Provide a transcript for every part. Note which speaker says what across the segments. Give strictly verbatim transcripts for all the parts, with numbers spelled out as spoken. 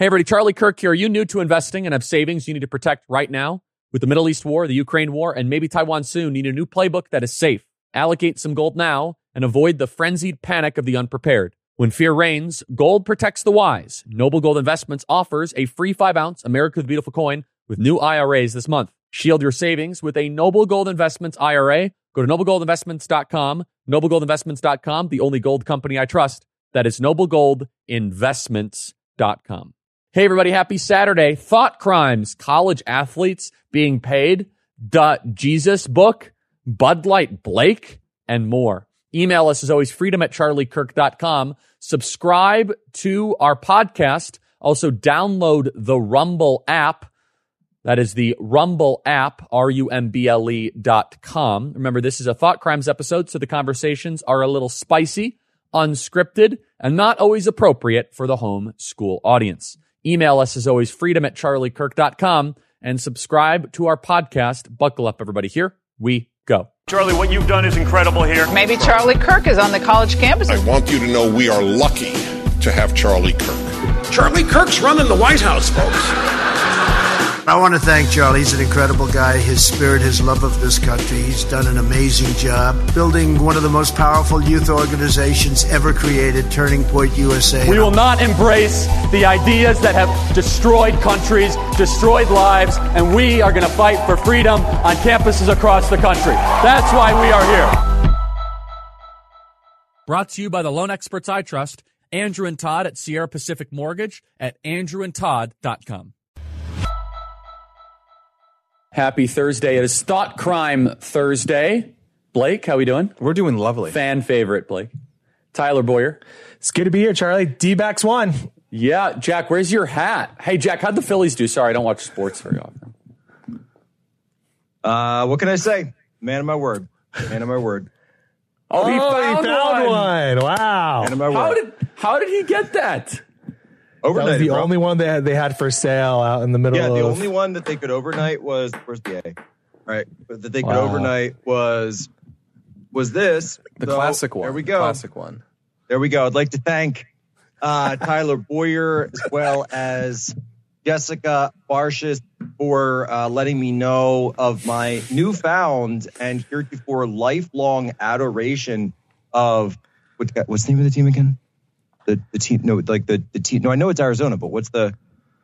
Speaker 1: Hey, everybody, Charlie Kirk here. Are you new to investing and have savings you need to protect right now? With the Middle East war, the Ukraine war, and maybe Taiwan soon, need a new playbook that is safe. Allocate some gold now and avoid the frenzied panic of the unprepared. When fear reigns, gold protects the wise. Noble Gold Investments offers a free five ounce America's Beautiful coin with new I R As this month. Shield your savings with a Noble Gold Investments I R A. Go to noble gold investments dot com, noble gold investments dot com, the only gold company I trust. That is noble gold investments dot com. Hey, everybody, happy Saturday. Thought crimes, college athletes being paid, duh, Jesus book, Bud Light Blake, and more. Email us as always, freedom at charlie kirk dot com. Subscribe to our podcast. Also, download the Rumble app. That is the Rumble app, R U M B L E dot com. Remember, this is a Thought Crimes episode, so the conversations are a little spicy, unscripted, and not always appropriate for the home school audience. Email us as always, freedom at charlie kirk dot com, and subscribe to our podcast. Buckle up, everybody. Here we go.
Speaker 2: Charlie, what you've done is incredible here.
Speaker 3: Maybe Charlie Kirk is on the college campus.
Speaker 4: I want you to know we are lucky to have Charlie Kirk.
Speaker 5: Charlie Kirk's running the White House, folks.
Speaker 6: I want to thank Charlie. He's an incredible guy. His spirit, his love of this country. He's done an amazing job building one of the most powerful youth organizations ever created, Turning Point U S A.
Speaker 1: We will not embrace the ideas that have destroyed countries, destroyed lives, and we are going to fight for freedom on campuses across the country. That's why we are here. Brought to you by the loan experts I trust, Andrew and Todd at Sierra Pacific Mortgage at andrew and todd dot com. Happy Thursday. It is Thought Crime Thursday. Blake, how we doing?
Speaker 7: We're doing lovely.
Speaker 1: Fan favorite, Blake. Tyler Boyer.
Speaker 7: It's good to be here, Charlie. D-backs won.
Speaker 1: Yeah, Jack, where's your hat? Hey, Jack, how'd the Phillies do? Sorry, I don't watch sports very often.
Speaker 8: Uh, what can I say? Man of my word. Man of my word.
Speaker 1: Oh, he
Speaker 7: oh,
Speaker 1: found,
Speaker 7: he found one. one. Wow.
Speaker 8: Man of my word.
Speaker 1: How did, how did he get that?
Speaker 8: Overnight,
Speaker 7: that was the
Speaker 8: bro.
Speaker 7: only one they had, they had for sale out in the middle
Speaker 8: yeah,
Speaker 7: of...
Speaker 8: the only one that they could overnight was... Where's the A? Right. But that they could
Speaker 7: Wow.
Speaker 8: overnight was was this.
Speaker 7: The
Speaker 8: So,
Speaker 7: classic one.
Speaker 8: There we go.
Speaker 7: Classic one.
Speaker 8: There we go. I'd like to thank uh, Tyler Boyer as well as Jessica Barshis for uh, letting me know of my newfound and heretofore lifelong adoration of... What, what's the name of the team again? The the team no like the the team no I know it's Arizona, but what's the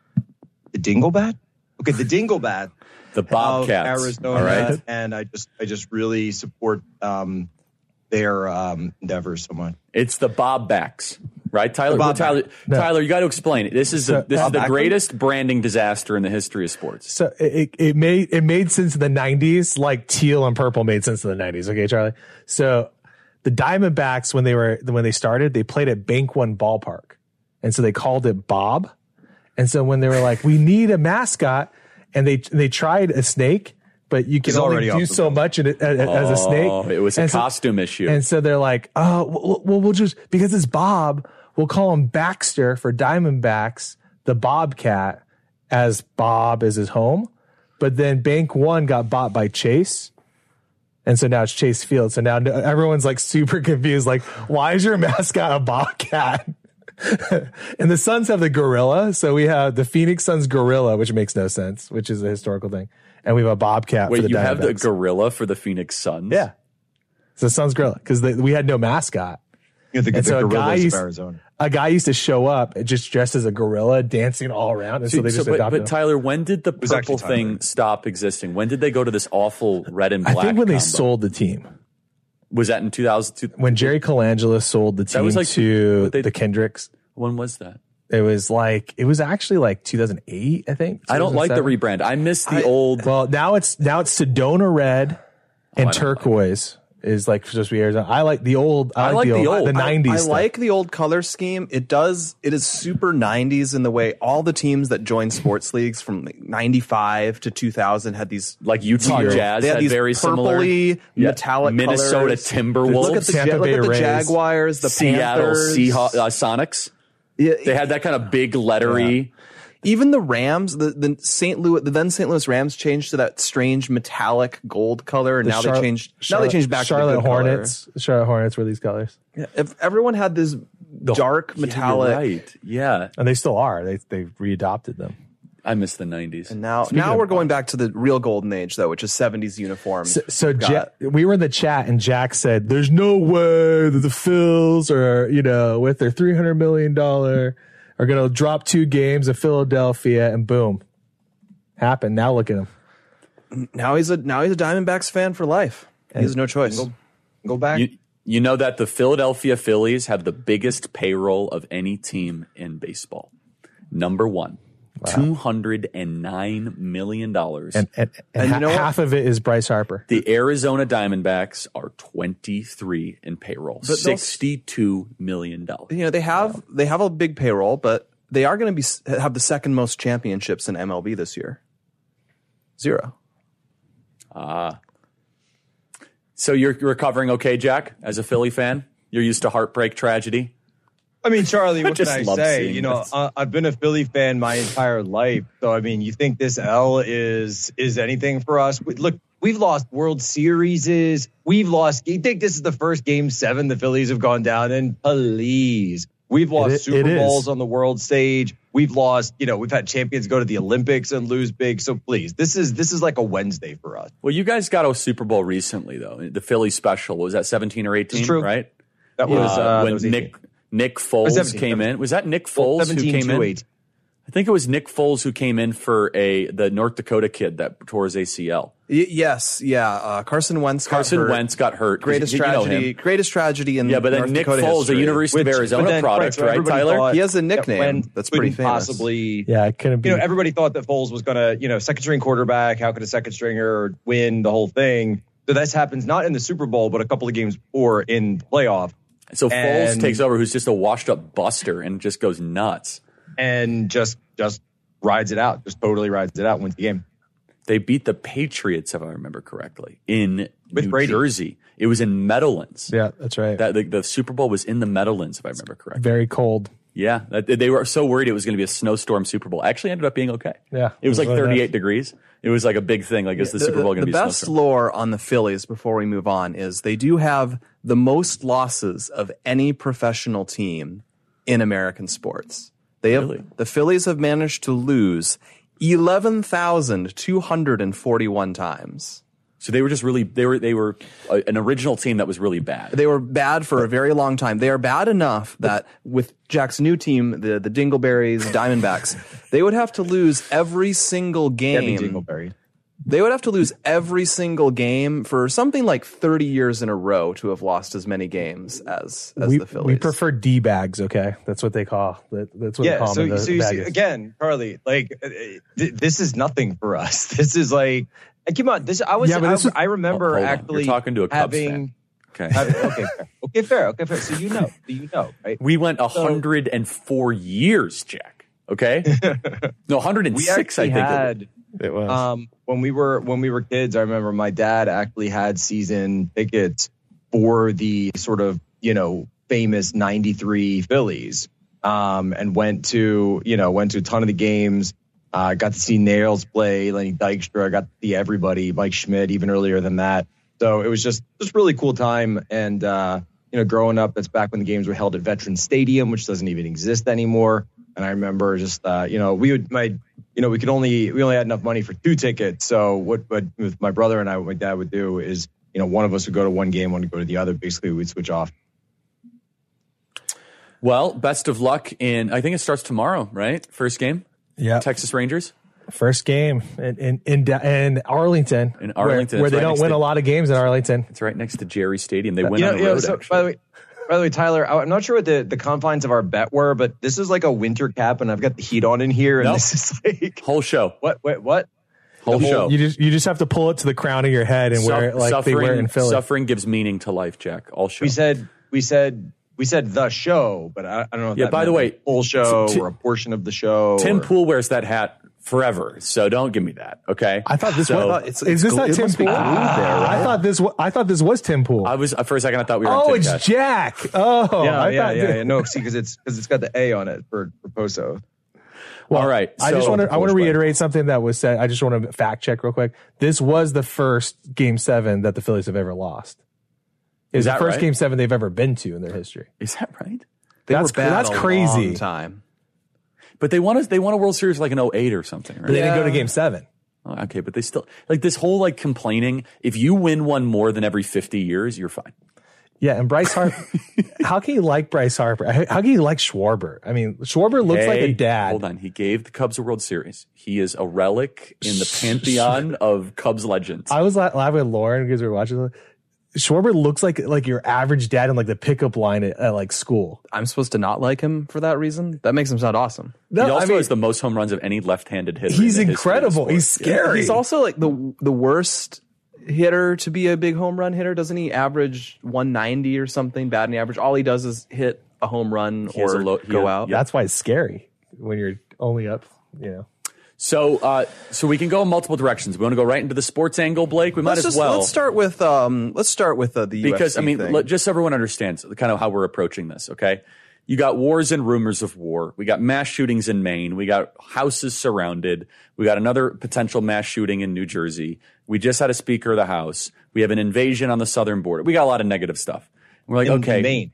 Speaker 8: the Dinglebat? Okay, the Dinglebat,
Speaker 1: the Bobcats,
Speaker 8: Arizona,
Speaker 1: all right.
Speaker 8: And I just I just really support um their um endeavors so much.
Speaker 1: It's the Bobbacks, right, Tyler?
Speaker 8: The
Speaker 1: Well,
Speaker 8: Bobback.
Speaker 1: Tyler,
Speaker 7: No.
Speaker 1: Tyler, you got to explain it. This is the
Speaker 7: So,
Speaker 1: this is the
Speaker 8: Bob
Speaker 1: greatest branding disaster in the history of sports.
Speaker 7: So it, it made it made sense in the nineties, like teal and purple made sense in the nineties. Okay, Charlie. So the Diamondbacks, when they were when they started, they played at Bank One Ballpark, and so they called it Bob. And so when they were like, "We need a mascot," and they they tried a snake, but you can
Speaker 8: It's
Speaker 7: only
Speaker 8: already off
Speaker 7: do
Speaker 8: the
Speaker 7: so
Speaker 8: road.
Speaker 7: much in it, as, as a snake.
Speaker 1: Oh, it was a
Speaker 7: And so-
Speaker 1: costume issue.
Speaker 7: And so they're like, "Oh, well, well, we'll just because it's Bob, we'll call him Baxter for Diamondbacks, the Bobcat, as Bob is his home." But then Bank One got bought by Chase. And so now it's Chase Field. So now everyone's like super confused. Like, why is your mascot a Bobcat? And the Suns have the gorilla. So we have the Phoenix Suns gorilla, which makes no sense, which is a historical thing. And we have a Bobcat
Speaker 1: Wait,
Speaker 7: for the
Speaker 1: you have the
Speaker 7: Diamondbacks.
Speaker 1: gorilla for the Phoenix Suns?
Speaker 7: Yeah. It's the Suns gorilla because we had no mascot.
Speaker 8: You know, the,
Speaker 7: And
Speaker 8: the
Speaker 7: so a guy
Speaker 8: gorillas
Speaker 7: used-
Speaker 8: of Arizona.
Speaker 7: A guy used to show up just dressed as a gorilla dancing all around. And so,
Speaker 1: So,
Speaker 7: they
Speaker 1: so-
Speaker 7: just
Speaker 1: but,
Speaker 7: adopted
Speaker 1: but
Speaker 7: him.
Speaker 1: Tyler, when did the
Speaker 8: was actually
Speaker 1: purple
Speaker 8: Tyler.
Speaker 1: thing stop existing? When did they go to this awful red and
Speaker 7: I
Speaker 1: black?
Speaker 7: think when they
Speaker 1: combo?
Speaker 7: sold the team.
Speaker 1: Was that in two thousand two?
Speaker 7: When Jerry Colangelo sold the team
Speaker 1: was like-
Speaker 7: to
Speaker 1: but they-
Speaker 7: the Kendricks.
Speaker 1: When was that?
Speaker 7: It was like it was actually like two thousand eight, I think.
Speaker 1: I don't like the
Speaker 7: two thousand
Speaker 1: rebrand.
Speaker 7: seven.
Speaker 1: I miss the old.
Speaker 7: Well, now it's now it's Sedona red
Speaker 1: I
Speaker 7: and
Speaker 1: don't
Speaker 7: turquoise is like supposed to be Arizona. I like the old. I,
Speaker 1: I
Speaker 7: like, the old, the
Speaker 9: I-
Speaker 7: nineties.
Speaker 9: I,
Speaker 7: stuff.
Speaker 9: like the old color scheme. It does. It is super nineties in the way all the teams that joined sports leagues from like ninety-five to two thousand had these
Speaker 1: Like Utah
Speaker 9: weird-
Speaker 1: Jazz
Speaker 9: They had,
Speaker 1: had
Speaker 9: these
Speaker 1: very similar-
Speaker 9: purpley
Speaker 1: Yeah.
Speaker 9: metallic
Speaker 1: Minnesota
Speaker 9: colors.
Speaker 1: Timberwolves.
Speaker 9: Look at the,
Speaker 7: Tampa
Speaker 9: Ja- look
Speaker 7: Bay
Speaker 9: at the
Speaker 7: Rays.
Speaker 9: Jaguars, the
Speaker 1: Seattle
Speaker 9: Panthers.
Speaker 1: Seahawks, uh, Sonics.
Speaker 9: Yeah,
Speaker 1: They had that kind of big lettery.
Speaker 9: even the Rams, the, the Saint Louis, the then Saint Louis Rams changed to that strange metallic gold color, and
Speaker 7: The
Speaker 9: now
Speaker 7: Char-
Speaker 9: they changed. now
Speaker 7: Charlotte-
Speaker 9: they changed back
Speaker 7: Charlotte
Speaker 9: to the good
Speaker 7: Hornets.
Speaker 9: color.
Speaker 7: Charlotte Hornets were these colors.
Speaker 9: Yeah, if everyone had this
Speaker 7: the
Speaker 9: dark metallic.
Speaker 1: Yeah, you're right. Yeah.
Speaker 7: And they still are. They they readopted them.
Speaker 1: I miss the nineties.
Speaker 9: And now,
Speaker 7: Speaking
Speaker 9: now
Speaker 7: of-
Speaker 9: we're going back to the real golden age, though, which is seventies uniforms.
Speaker 7: So, so
Speaker 9: Got
Speaker 7: Ja- we were in the chat, and Jack said, "There's no way that the Phils are, you know, with their three hundred million dollars, are going to drop two games of Philadelphia." And boom, happened. Now look at him.
Speaker 9: Now he's a now he's a Diamondbacks fan for life. He has no choice.
Speaker 8: Go, go back.
Speaker 1: You, you know that the Philadelphia Phillies have the biggest payroll of any team in baseball. Number one, wow. two hundred nine million dollars.
Speaker 7: And, and, and,
Speaker 9: And
Speaker 7: ha-
Speaker 9: you know what?
Speaker 7: half of it is Bryce Harper.
Speaker 1: The Arizona Diamondbacks are twenty-three in payroll,
Speaker 9: they'll-
Speaker 1: sixty-two million dollars.
Speaker 9: You know they have they have a big payroll, but they are going to be have the second most championships in M L B this year. Zero.
Speaker 1: Ah. So you're recovering okay, Jack, as a Philly fan? You're used to heartbreak tragedy?
Speaker 8: I mean, Charlie, what can
Speaker 1: just
Speaker 8: I
Speaker 1: love
Speaker 8: say?
Speaker 1: seeing
Speaker 8: You know,
Speaker 1: this.
Speaker 8: uh, I've been a Philly fan my entire life. So, I mean, you think this L is is anything for us? We, look, we've lost World Series. We've lost. You think this is the first game seven the Phillies have gone down in? Please. We've lost
Speaker 7: It- it
Speaker 8: Super
Speaker 7: is.
Speaker 8: Bowls on the world stage. We've lost, you know, we've had champions go to the Olympics and lose big. So please, this is this is like a Wednesday for us.
Speaker 1: Well, you guys got a Super Bowl recently, though. The Philly special. Was that seventeen or eighteen,
Speaker 8: It's true.
Speaker 1: right?
Speaker 8: That was
Speaker 1: Uh,
Speaker 8: uh,
Speaker 1: when
Speaker 8: that was eighteen.
Speaker 1: Nick Nick Foles
Speaker 8: seventeen,
Speaker 1: came in. Was that Nick Foles who
Speaker 8: seventeen
Speaker 1: came
Speaker 8: to
Speaker 1: in?
Speaker 8: eighteen.
Speaker 1: I think it was Nick Foles who came in for a the North Dakota kid that tore his A C L.
Speaker 9: Y- yes, yeah. Uh, Carson Wentz. got
Speaker 1: Carson
Speaker 9: hurt.
Speaker 1: Wentz got hurt.
Speaker 9: Greatest
Speaker 1: You know
Speaker 9: tragedy.
Speaker 1: him.
Speaker 9: Greatest tragedy in
Speaker 1: Yeah, but then
Speaker 9: North
Speaker 1: Nick
Speaker 9: Dakota
Speaker 1: Foles,
Speaker 9: history.
Speaker 1: a University
Speaker 8: Which-
Speaker 1: of Arizona
Speaker 8: but then,
Speaker 1: product,
Speaker 8: right, so
Speaker 1: right,
Speaker 8: everybody
Speaker 1: Tyler?
Speaker 8: thought-
Speaker 9: He has a nickname
Speaker 8: When
Speaker 9: that's pretty
Speaker 8: couldn't
Speaker 9: famous.
Speaker 8: Possibly,
Speaker 7: Yeah, it couldn't be.
Speaker 8: you know, everybody thought that Foles was going to, you know, second string quarterback. How could a second stringer win the whole thing? So this happens not in the Super Bowl, but a couple of games before in the playoff.
Speaker 1: So Foles
Speaker 8: And-
Speaker 1: takes over, who's just a washed up buster and just goes nuts.
Speaker 8: and just just rides it out, just totally rides it out, wins the game.
Speaker 1: They beat the Patriots, if I remember correctly, in
Speaker 8: With
Speaker 1: New
Speaker 8: Brady.
Speaker 1: Jersey. It was in Meadowlands.
Speaker 7: yeah, that's right.
Speaker 1: That the, the Super Bowl was in the Meadowlands, if I remember correctly.
Speaker 7: Very cold.
Speaker 1: Yeah, that, they were so worried it was going to be a snowstorm Super Bowl. Actually, ended up being okay.
Speaker 7: Yeah,
Speaker 1: it was
Speaker 7: it was
Speaker 1: like
Speaker 7: really
Speaker 1: thirty-eight
Speaker 7: nice.
Speaker 1: degrees. It was like a big thing. Like, is the, Super Bowl going to
Speaker 9: the
Speaker 1: be a
Speaker 9: best
Speaker 1: snowstorm?
Speaker 9: lore on the Phillies before we move on is they do have the most losses of any professional team in American sports. They have
Speaker 1: Really?
Speaker 9: the Phillies have managed to lose eleven thousand two hundred forty-one times.
Speaker 1: So they were just really they were they were a, an original team that was really bad.
Speaker 9: They were bad for a very long time. They are bad enough that with Jack's new team, the the Dingleberries Diamondbacks, they would have to lose every single
Speaker 8: Debbie
Speaker 9: game.
Speaker 8: Dingleberry.
Speaker 9: They would have to lose every single game for something like thirty years in a row to have lost as many games as, as
Speaker 7: we,
Speaker 9: the Phillies.
Speaker 7: we prefer D bags. Okay, that's what they call. That, that's what they
Speaker 8: Yeah,
Speaker 7: call
Speaker 8: so,
Speaker 7: them. the-
Speaker 8: so
Speaker 7: the
Speaker 8: you see,
Speaker 7: baggies.
Speaker 8: again, Carly, like, uh, th- this is nothing for us. This is like, and come on, this, I was,
Speaker 7: Yeah, but
Speaker 8: I,
Speaker 7: this is-
Speaker 8: I remember
Speaker 1: Oh, hold on.
Speaker 8: actually
Speaker 1: You're talking to a Cubs
Speaker 8: having,
Speaker 1: fan. Okay.
Speaker 8: having- okay, fair. okay, fair, okay, fair. So you know, so you know, right?
Speaker 1: We went one hundred four years, Jack. Okay? No, one hundred
Speaker 8: We
Speaker 1: six, I
Speaker 8: actually
Speaker 1: think. it was.
Speaker 8: had,
Speaker 7: It was.
Speaker 8: um, when we were, when we were kids, I remember my dad actually had season tickets for the sort of, you know, famous ninety-three Phillies, um, and went to, you know, went to a ton of the games. Uh, got to see Nails play, Lenny Dykstra, got to see everybody, Mike Schmidt, even earlier than that. So it was just, just really cool time. And, uh, you know, growing up, that's back when the games were held at Veterans Stadium, which doesn't even exist anymore. And I remember just, uh, you know, we would, my, you know, we could only, we only had enough money for two tickets. So what, what with my brother and I, what my dad would do is, you know, one of us would go to one game, one would go to the other. Basically, we'd switch off.
Speaker 1: Well, best of luck in, I think it starts tomorrow, right? First game?
Speaker 7: yeah,
Speaker 1: Texas Rangers?
Speaker 7: first game in in in, Da- in Arlington.
Speaker 1: In Arlington,
Speaker 7: where, where
Speaker 1: it's
Speaker 7: they
Speaker 1: right
Speaker 7: don't
Speaker 1: next
Speaker 7: win
Speaker 1: to-
Speaker 7: a lot of games in Arlington.
Speaker 1: It's right next to Jerry Stadium. They went
Speaker 8: You know,
Speaker 1: on the
Speaker 8: you know,
Speaker 1: road,
Speaker 8: so,
Speaker 1: actually.
Speaker 8: by the way, by the way, Tyler, I- I'm not sure what the, the confines of our bet were, but this is like a winter cap, and I've got the heat on in here, and
Speaker 1: Nope.
Speaker 8: this is like
Speaker 1: Whole show.
Speaker 8: what? Wait, what?
Speaker 1: Whole show.
Speaker 7: You just you just have to pull it to the crown of your head and wear it like
Speaker 1: suffering,
Speaker 7: they wear it in Philly.
Speaker 1: Suffering gives meaning to life, Jack. All show.
Speaker 8: We said, we said, we said the show, but I, I don't know. If
Speaker 1: Yeah,
Speaker 8: that
Speaker 1: by the
Speaker 8: meant
Speaker 1: way,
Speaker 8: like full show
Speaker 1: T-
Speaker 8: or a portion of the show.
Speaker 1: Tim
Speaker 8: or,
Speaker 1: Pool wears that hat forever, so don't give me that, okay?
Speaker 7: I thought this
Speaker 1: So-
Speaker 7: was.
Speaker 9: it's-
Speaker 7: is this
Speaker 9: it's
Speaker 7: not
Speaker 9: glued- it
Speaker 7: Tim
Speaker 9: must be
Speaker 7: Pool?
Speaker 9: glued there, right?
Speaker 7: I thought this. wa- I thought this was Tim Pool.
Speaker 1: I was for a second. I thought we were.
Speaker 7: oh,
Speaker 1: on
Speaker 7: it's
Speaker 1: TikTok.
Speaker 7: Jack. Oh,
Speaker 8: yeah,
Speaker 7: I
Speaker 8: yeah,
Speaker 7: thought
Speaker 8: yeah,
Speaker 7: this-
Speaker 8: yeah. No, see, because it's because it's got the A on it for for Poso.
Speaker 1: All right.
Speaker 7: I just
Speaker 1: so-
Speaker 7: want to. I want to
Speaker 8: Pool's
Speaker 7: reiterate something that was said. I just want to fact check real quick. This was the first Game Seven that the Phillies have ever lost. It was
Speaker 1: Is
Speaker 7: the
Speaker 1: that
Speaker 7: first
Speaker 1: right?
Speaker 7: Game Seven they've ever been to in their history.
Speaker 1: Is that right?
Speaker 9: They
Speaker 7: That's
Speaker 9: were bad
Speaker 7: that's
Speaker 9: a
Speaker 7: crazy.
Speaker 9: long time.
Speaker 1: But they won a, they won a World Series like in oh eight or something, right?
Speaker 7: But they
Speaker 9: Yeah.
Speaker 7: didn't go to game seven.
Speaker 1: Oh, okay, but they still like this whole like complaining. If you win one more than every fifty years, you're fine.
Speaker 7: Yeah, and Bryce Harper. How can you like Bryce Harper? How how can you like Schwarber? I mean, Schwarber looks like a
Speaker 1: Hey,
Speaker 7: dad.
Speaker 1: Hold on, he gave the Cubs a World Series. He is a relic in the pantheon of Cubs legends.
Speaker 7: I was la- laughing at Lauren because we were watching. Schwarber looks like like your average dad in like the pickup line at, at like school.
Speaker 9: I'm supposed to not like him for that reason? That makes him sound awesome.
Speaker 7: No,
Speaker 1: he also
Speaker 7: I mean,
Speaker 1: has the most home runs of any left-handed hitter.
Speaker 7: he's
Speaker 1: in the history of the
Speaker 7: incredible.
Speaker 1: sport.
Speaker 7: He's scary.
Speaker 9: He's also like the the worst hitter to be a big home run hitter. Doesn't he average one ninety or something batting average? All he does is hit a home run
Speaker 1: He has
Speaker 9: or
Speaker 1: a low- he
Speaker 9: go
Speaker 1: has-
Speaker 9: out.
Speaker 1: yeah.
Speaker 7: That's why it's scary when you're only up. You know.
Speaker 1: So, uh, so we can go in multiple directions. We want to go right into the sports angle, Blake. We might
Speaker 9: Let's
Speaker 1: as
Speaker 9: just
Speaker 1: well.
Speaker 9: let's start with um let's start with uh, the
Speaker 1: because
Speaker 9: U F C
Speaker 1: I mean,
Speaker 9: thing.
Speaker 1: let, just so everyone understands kind of how we're approaching this. Okay, you got wars and rumors of war. We got mass shootings in Maine. We got houses surrounded. We got another potential mass shooting in New Jersey. We just had a Speaker of the House. We have an invasion on the southern border. We got a lot of negative stuff. We're like,
Speaker 8: In
Speaker 1: okay,
Speaker 8: Maine.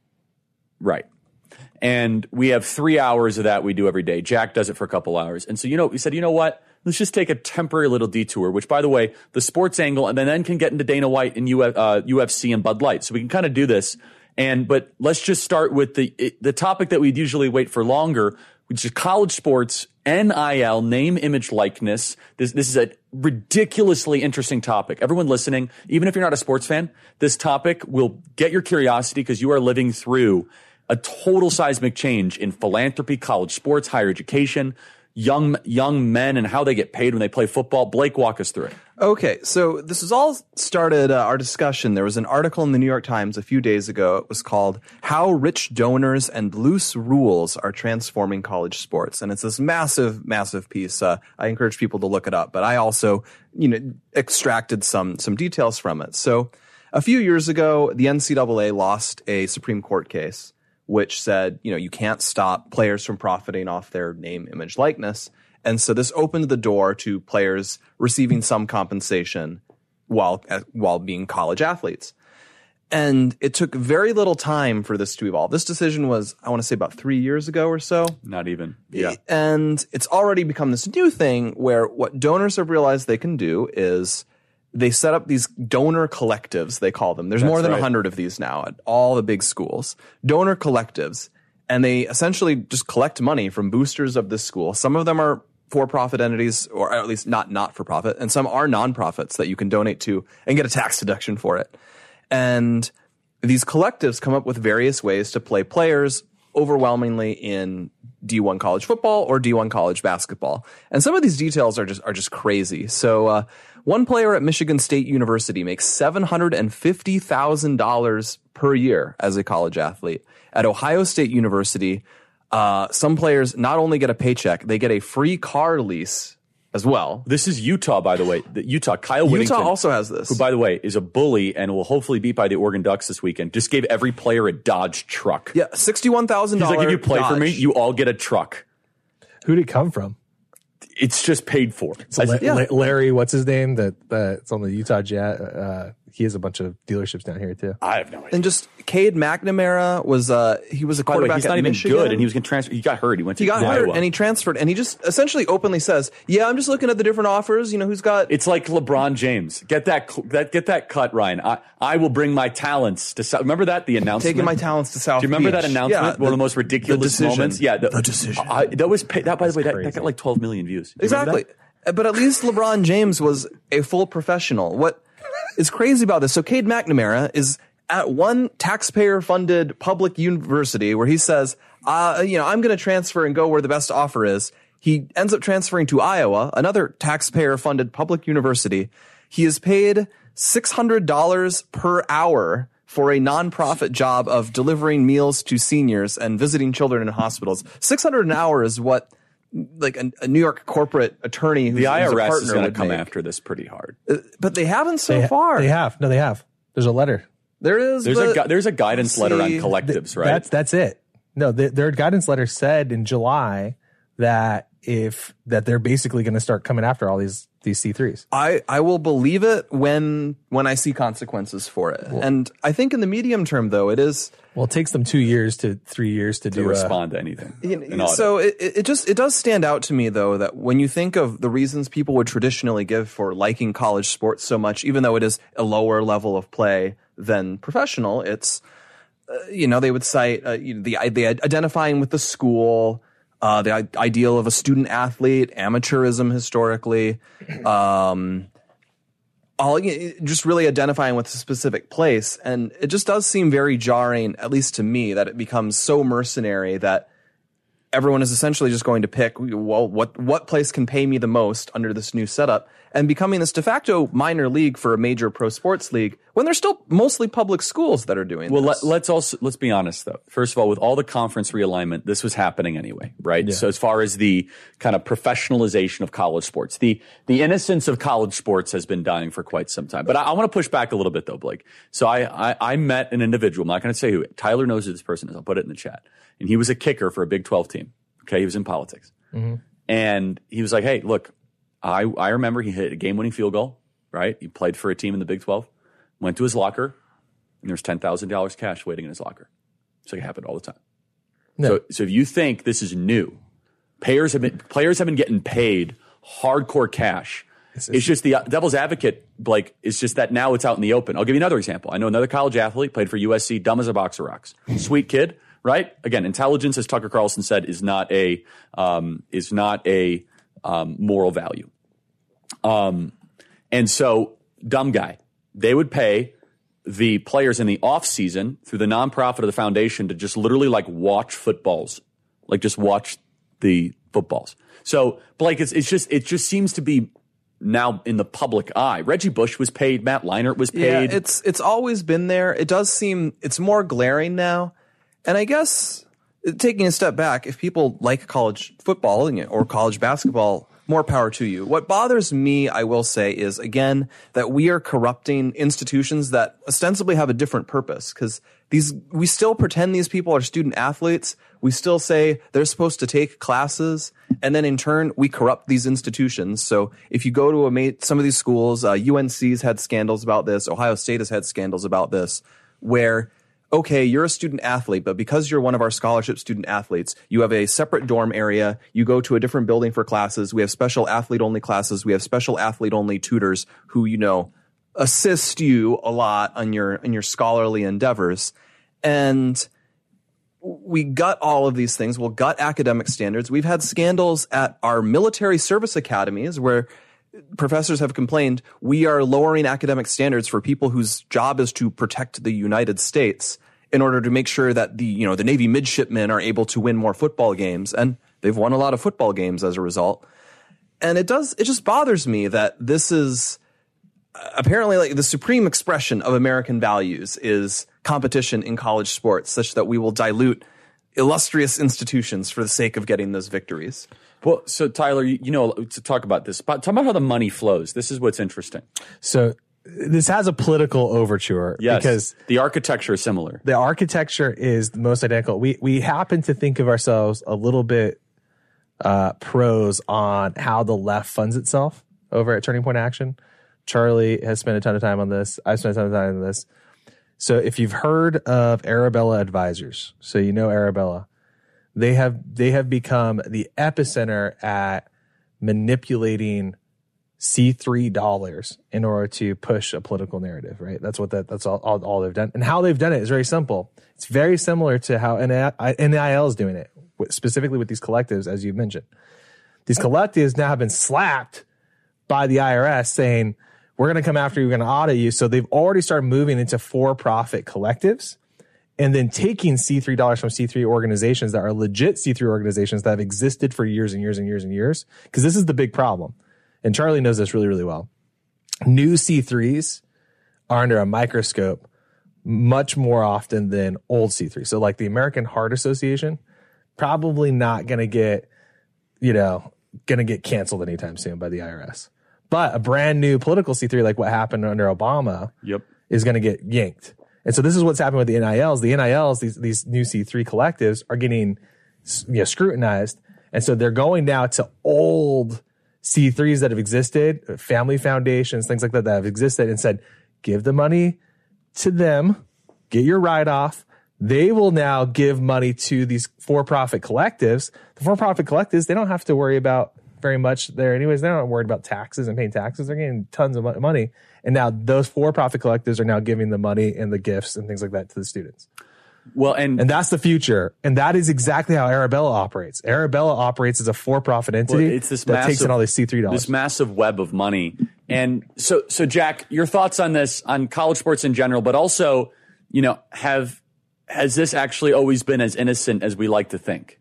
Speaker 1: right. And we have three hours of that we do every day. Jack does it for a couple hours. And so, you know, we said, you know what? Let's just take a temporary little detour, which, by the way, the sports angle, and then, then can get into Dana White and Uf, uh, U F C and Bud Light. So we can kind of do this. And but let's just start with the it, the topic that we'd usually wait for longer, which is college sports, N I L, name, image, likeness. This this is a ridiculously interesting topic. Everyone listening, even if you're not a sports fan, this topic will get your curiosity because you are living through a total seismic change in philanthropy, college sports, higher education, young young men and how they get paid when they play football. Blake, walk us through it.
Speaker 9: Okay, so this has all started uh, our discussion. There was an article in the New York Times a few days ago. It was called How Rich Donors and Loose Rules Are Transforming College Sports. And it's this massive, massive piece. Uh, I encourage people to look it up, but I also, you know, extracted some, some details from it. So a few years ago, the N C double A lost a Supreme Court case, which said, you know, you can't stop players from profiting off their name, image, likeness. And so this opened the door to players receiving some compensation while while being college athletes. And it took very little time for this to evolve. This decision was, I want to say, about three years ago or so.
Speaker 1: Not even. Yeah.
Speaker 9: And it's already become this new thing where what donors have realized they can do is they set up these donor collectives, they call them. There's
Speaker 1: That's
Speaker 9: more than a
Speaker 1: right.
Speaker 9: hundred of these now at all the big schools. Donor collectives. And they essentially just collect money from boosters of this school. Some of them are for-profit entities, or at least not not-for-profit, and some are nonprofits that you can donate to and get a tax deduction for it. And these collectives come up with various ways to play players overwhelmingly in D one college football or D one college basketball. And some of these details are just are just crazy. So uh, one player at Michigan State University makes seven hundred fifty thousand dollars per year as a college athlete. At Ohio State University, uh, some players not only get a paycheck, they get a free car lease as well.
Speaker 1: This is Utah, by the way. The Utah, Kyle Whittington.
Speaker 9: Utah also has this.
Speaker 1: Who, by the way, is a bully and will hopefully beat by the Oregon Ducks this weekend. Just gave every player a Dodge truck.
Speaker 9: Yeah, sixty-one thousand
Speaker 1: He's
Speaker 9: dollars.
Speaker 1: like, if you play
Speaker 9: Dodge.
Speaker 1: for me, you all get a truck.
Speaker 7: Who did it come from?
Speaker 1: It's just paid for.
Speaker 7: So
Speaker 1: I-
Speaker 7: La-
Speaker 9: yeah.
Speaker 7: La- Larry, what's his name? That that's on the Utah Jazz. Uh, he has a bunch of dealerships down here too.
Speaker 1: I have no idea.
Speaker 9: And just Cade McNamara was uh he was a
Speaker 1: By the way,
Speaker 9: quarterback
Speaker 1: he's
Speaker 9: at
Speaker 1: not even
Speaker 9: Michigan.
Speaker 1: good, and he was going to transfer. He got hurt. He went to
Speaker 9: He got
Speaker 1: Iowa.
Speaker 9: hurt and he transferred, and he just essentially openly says, "Yeah, I'm just looking at the different offers. You know, who's got."
Speaker 1: It's like LeBron James. Get that, cl- that, get that cut, Ryan. I, I will bring my talents to. South. Remember that the announcement.
Speaker 9: Taking my talents to South
Speaker 1: Do you remember
Speaker 9: Beach.
Speaker 1: that announcement?
Speaker 9: Yeah,
Speaker 1: One of the most ridiculous
Speaker 9: decision.
Speaker 1: moments. Yeah, the,
Speaker 9: The decision.
Speaker 1: I, that was pay, that. By the way, that, that
Speaker 7: crazy.
Speaker 1: got like twelve million views. Do you remember
Speaker 9: Exactly. But at least LeBron James was a full professional. What is crazy about this? So Cade McNamara is at one taxpayer-funded public university where he says, uh, you know, I'm going to transfer and go where the best offer is. He ends up transferring to Iowa, another taxpayer-funded public university. He is paid six hundred dollars per hour for a nonprofit job of delivering meals to seniors and visiting children in hospitals. six hundred dollars an hour is what like a, a New York corporate attorney who's,
Speaker 1: The I
Speaker 9: who's a
Speaker 1: R S
Speaker 9: partner
Speaker 1: is going to
Speaker 9: would
Speaker 1: come
Speaker 9: make.
Speaker 1: after this pretty hard.
Speaker 9: Uh, but they haven't so
Speaker 7: They,
Speaker 9: far.
Speaker 7: they have. No, they have. There's a letter.
Speaker 9: There is.
Speaker 1: There's
Speaker 9: but,
Speaker 1: a gu- there's a guidance letter on
Speaker 9: see,
Speaker 1: collectives, right?
Speaker 7: That's that's it. No, the, their guidance letter said in July that if that they're basically going to start coming after all these these C threes.
Speaker 9: I, I will believe it when when I see consequences for it. Well, and I think in the medium term, though, it is...
Speaker 7: Well, it takes them two years to three years to,
Speaker 10: to
Speaker 7: do
Speaker 10: respond
Speaker 7: a,
Speaker 10: to anything.
Speaker 9: You know, so it, it just it does stand out to me, though, that when you think of the reasons people would traditionally give for liking college sports so much, even though it is a lower level of play than professional, it's, uh, you know, they would cite uh, you know, the, the identifying with the school, uh, the I- ideal of a student athlete, amateurism historically, um, all just really identifying with a specific place. And it just does seem very jarring, at least to me, that it becomes so mercenary that everyone is essentially just going to pick, well, what, what place can pay me the most under this new setup, and becoming this de facto minor league for a major pro sports league when there's still mostly public schools that are doing
Speaker 10: well,
Speaker 9: this.
Speaker 10: Well, let, let's also, let's be honest though. First of all, with all the conference realignment, this was happening anyway, right? Yeah. So as far as the kind of professionalization of college sports, the, the innocence of college sports has been dying for quite some time. But I, I want to push back a little bit though, Blake. So I, I, I met an individual. I'm not going to say who. Tyler knows who this person is. I'll put it in the chat. And he was a kicker for a Big twelve team. Okay. He was in politics. Mm-hmm. And he was like, hey, look, I, I remember he hit a game-winning field goal, right? He played for a team in the Big twelve, went to his locker, and there was ten thousand dollars cash waiting in his locker. So it happened all the time. No. So, so if you think this is new, players have been, players have been getting paid hardcore cash. It's, it's just the devil's advocate, Blake, is just that now it's out in the open. I'll give you another example. I know another college athlete, played for U S C, dumb as a box of rocks. Sweet kid, right? Again, intelligence, as Tucker Carlson said, is not a um, is not a um, moral value. Um, and so, dumb guy, they would pay the players in the off season through the nonprofit of the foundation to just literally like watch footballs, like just watch the footballs. So, Blake, it's, it's just, it just seems to be now in the public eye. Reggie Bush was paid. Matt Leinart was paid.
Speaker 9: Yeah, it's, it's always been there. It does seem, it's more glaring now. And I guess taking a step back, if people like college football or college basketball, more power to you. What bothers me, I will say, is, again, that we are corrupting institutions that ostensibly have a different purpose. Because these, we still pretend these people are student athletes. We still say they're supposed to take classes. And then in turn, we corrupt these institutions. So if you go to a, some of these schools, uh, U N C's had scandals about this. Ohio State has had scandals about this, where okay, you're a student athlete, but because you're one of our scholarship student athletes, you have a separate dorm area. You go to a different building for classes. We have special athlete only classes. We have special athlete only tutors who, you know, assist you a lot on your, on your scholarly endeavors. And we gut all of these things. We'll gut academic standards. We've had scandals at our military service academies where professors have complained we are lowering academic standards for people whose job is to protect the United States in order to make sure that the, you know, the Navy midshipmen are able to win more football games. And they've won a lot of football games as a result. And it does, it just bothers me that this is apparently like the supreme expression of American values is competition in college sports, such that we will dilute illustrious institutions for the sake of getting those victories.
Speaker 10: Well, so Tyler, you, you know, to talk about this, talk about how the money flows. This is what's interesting.
Speaker 7: So this has a political overture.
Speaker 10: Yes,
Speaker 7: because
Speaker 10: the architecture is similar.
Speaker 7: The architecture is the most identical. We we happen to think of ourselves a little bit uh, pros on how the left funds itself over at Turning Point Action. Charlie has spent a ton of time on this. I've spent a ton of time on this. So if you've heard of Arabella Advisors, so you know Arabella, they have they have become the epicenter at manipulating C three dollars in order to push a political narrative, right? That's what that that's all, all, all they've done. And how they've done it is very simple. It's very similar to how N I L is doing it, specifically with these collectives, as you mentioned. These collectives now have been slapped by the I R S saying, we're going to come after you, we're going to audit you. So they've already started moving into for-profit collectives and then taking C three dollars from C three organizations that are legit C three organizations that have existed for years and years and years and years. Because this is the big problem. And Charlie knows this really, really well. New C threes are under a microscope much more often than old C threes. So like the American Heart Association, probably not going to get, you know, going to get canceled anytime soon by the I R S. But a brand new political C three, like what happened under Obama,
Speaker 10: yep,
Speaker 7: is going to get yanked. And so this is what's happening with the N I Ls. The N I Ls, these, these new C three collectives are getting, you know, scrutinized. And so they're going now to old C threes that have existed, family foundations, things like that that have existed, and said, give the money to them, get your write-off. They will now give money to these for-profit collectives. The for-profit collectives, they don't have to worry about very much there anyways. They're not worried about taxes and paying taxes. They're getting tons of money. And now those for-profit collectives are now giving the money and the gifts and things like that to the students.
Speaker 10: Well, and
Speaker 7: and that's the future, and that is exactly how Arabella operates. Arabella operates as a for-profit entity.
Speaker 10: Well, it's this
Speaker 7: that
Speaker 10: massive,
Speaker 7: takes in all these C three dollars.
Speaker 10: This massive web of money. And so, so Jack, your thoughts on this, on college sports in general, but also, you know, have has this actually always been as innocent as we like to think?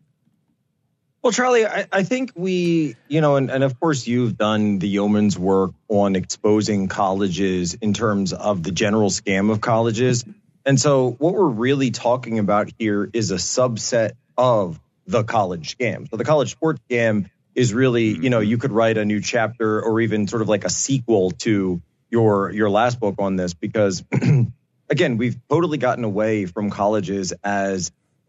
Speaker 8: Well, Charlie, I, I think we, you know, and, and of course you've done the yeoman's work on exposing colleges in terms of the general scam of colleges. And so what we're really talking about here is a subset of the college scam. So the college sports scam is really, you know, you could write a new chapter or even sort of like a sequel to your your last book on this, because, again, we've totally gotten away from colleges as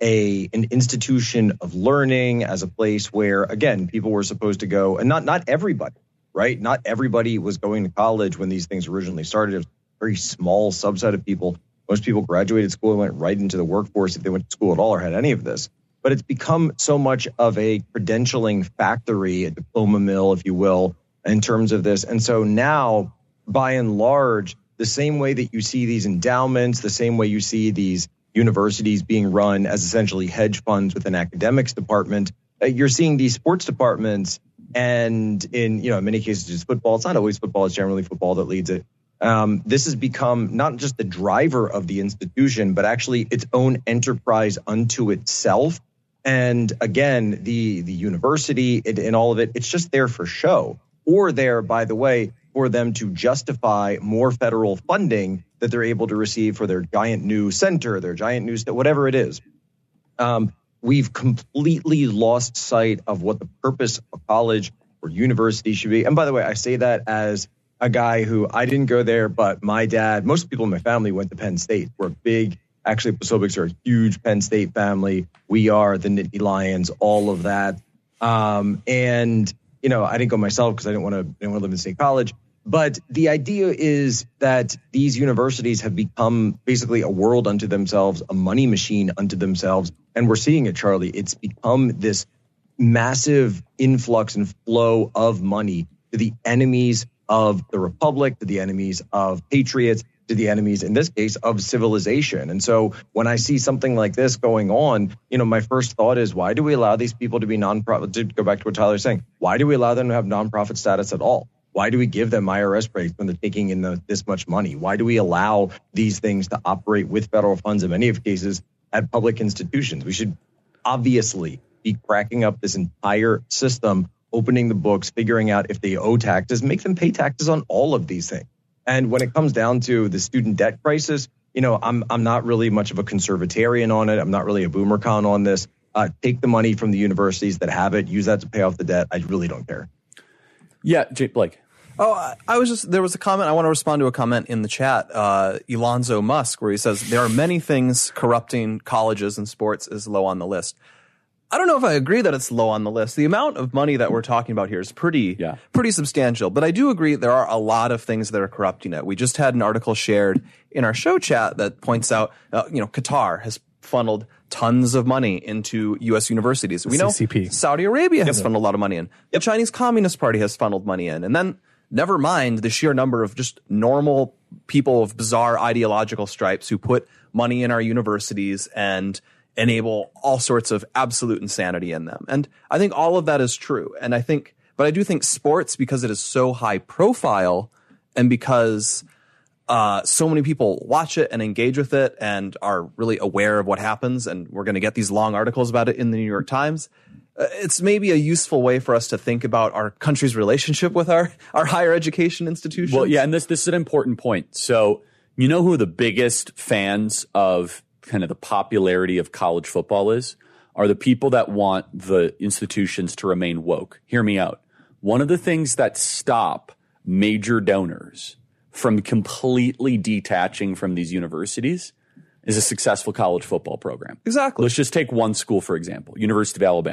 Speaker 8: a an institution of learning, as a place where, again, people were supposed to go, and not not everybody, right? Not everybody was going to college when these things originally started. It was a very small subset of people. Most people graduated school and went right into the workforce if they went to school at all or had any of this. But it's become so much of a credentialing factory, a diploma mill, if you will, in terms of this. And so now, by and large, the same way that you see these endowments, the same way you see these universities being run as essentially hedge funds with an academics department, uh, you're seeing these sports departments. And in, you know, in many cases, it's football. It's not always football. It's generally football that leads it. Um, this has become not just the driver of the institution, but actually its own enterprise unto itself. And again, the the university and, and all of it, it's just there for show, or there, by the way, for them to justify more federal funding that they're able to receive for their giant new center, their giant new, whatever it is. Um, we've completely lost sight of what the purpose of college or university should be. And by the way, I say that as a guy who, I didn't go there, but my dad, most people in my family went to Penn State. We're a big, actually, Posobics are a huge Penn State family. We are the Nittany Lions, all of that. Um, and, you know, I didn't go myself because I didn't want to didn't want to live in state college. But the idea is that these universities have become basically a world unto themselves, a money machine unto themselves. And we're seeing it, Charlie. It's become this massive influx and flow of money to the enemies of the republic, to the enemies of patriots, to the enemies, in this case, of civilization. And so when I see something like this going on, you know, my first thought is, why do we allow these people to be nonprofit? To go back to what Tyler's saying, why do we allow them to have nonprofit status at all? Why do we give them I R S breaks when they're taking in the, this much money? Why do we allow these things to operate with federal funds in many cases at public institutions? We should obviously be cracking up this entire system, opening the books, figuring out if they owe taxes, make them pay taxes on all of these things. And when it comes down to the student debt crisis, you know, I'm I'm not really much of a conservatarian on it. I'm not really a boomer con on this. Uh, take the money from the universities that have it, use that to pay off the debt. I really don't care.
Speaker 10: Yeah, Jake Blake.
Speaker 9: Oh, I was just, there was a comment. I want to respond to a comment in the chat. Uh, Elonzo Musk, where he says, there are many things corrupting colleges and sports is low on the list. I don't know if I agree that it's low on the list. The amount of money that we're talking about here is pretty, yeah. pretty substantial. But I do agree there are a lot of things that are corrupting it. We just had an article shared in our show chat that points out, uh, you know, Qatar has funneled tons of money into U S universities. We know C C P. Saudi Arabia has yep. funneled a lot of money in. Yep. The Chinese Communist Party has funneled money in. And then never mind the sheer number of just normal people of bizarre ideological stripes who put money in our universities and enable all sorts of absolute insanity in them. And I think all of that is true. And I think, but I do think sports, because it is so high profile and because uh, so many people watch it and engage with it and are really aware of what happens, and we're going to get these long articles about it in the New York Times, uh, it's maybe a useful way for us to think about our country's relationship with our, our higher education institutions.
Speaker 10: Well, yeah, and this, this is an important point. So you know who the biggest fans of kind of the popularity of college football is, are the people that want the institutions to remain woke. Hear me out. One of the things that stop major donors from completely detaching from these universities is a successful college football program.
Speaker 9: Exactly.
Speaker 10: Let's just take one school, for example, University of Alabama.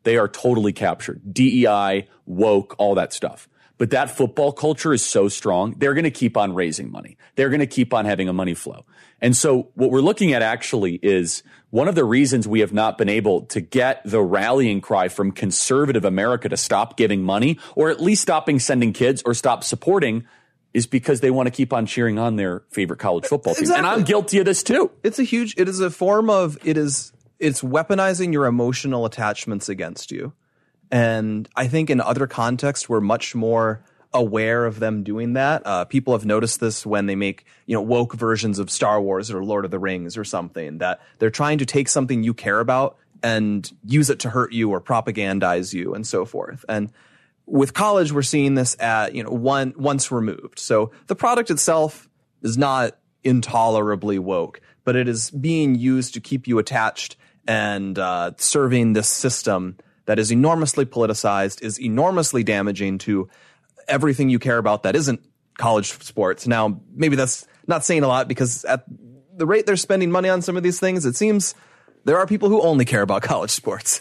Speaker 10: They are totally captured. D E I, woke, all that stuff. But that football culture is so strong, they're going to keep on raising money. They're going to keep on having a money flow. And so what we're looking at actually is one of the reasons we have not been able to get the rallying cry from conservative America to stop giving money, or at least stopping sending kids or stop supporting, is because they want to keep on cheering on their favorite college football team.
Speaker 9: Exactly.
Speaker 10: And I'm guilty of this too.
Speaker 9: It's a huge, it is a form of, it is, it's weaponizing your emotional attachments against you. And I think in other contexts, we're much more aware of them doing that. Uh, people have noticed this when they make, you know, woke versions of Star Wars or Lord of the Rings or something, that they're trying to take something you care about and use it to hurt you or propagandize you and so forth. And with college, we're seeing this at, you know, one, once removed. So the product itself is not intolerably woke, but it is being used to keep you attached and uh, serving this system that is enormously politicized, is enormously damaging to everything you care about that isn't college sports. Now, maybe that's not saying a lot, because at the rate they're spending money on some of these things, it seems there are people who only care about college sports.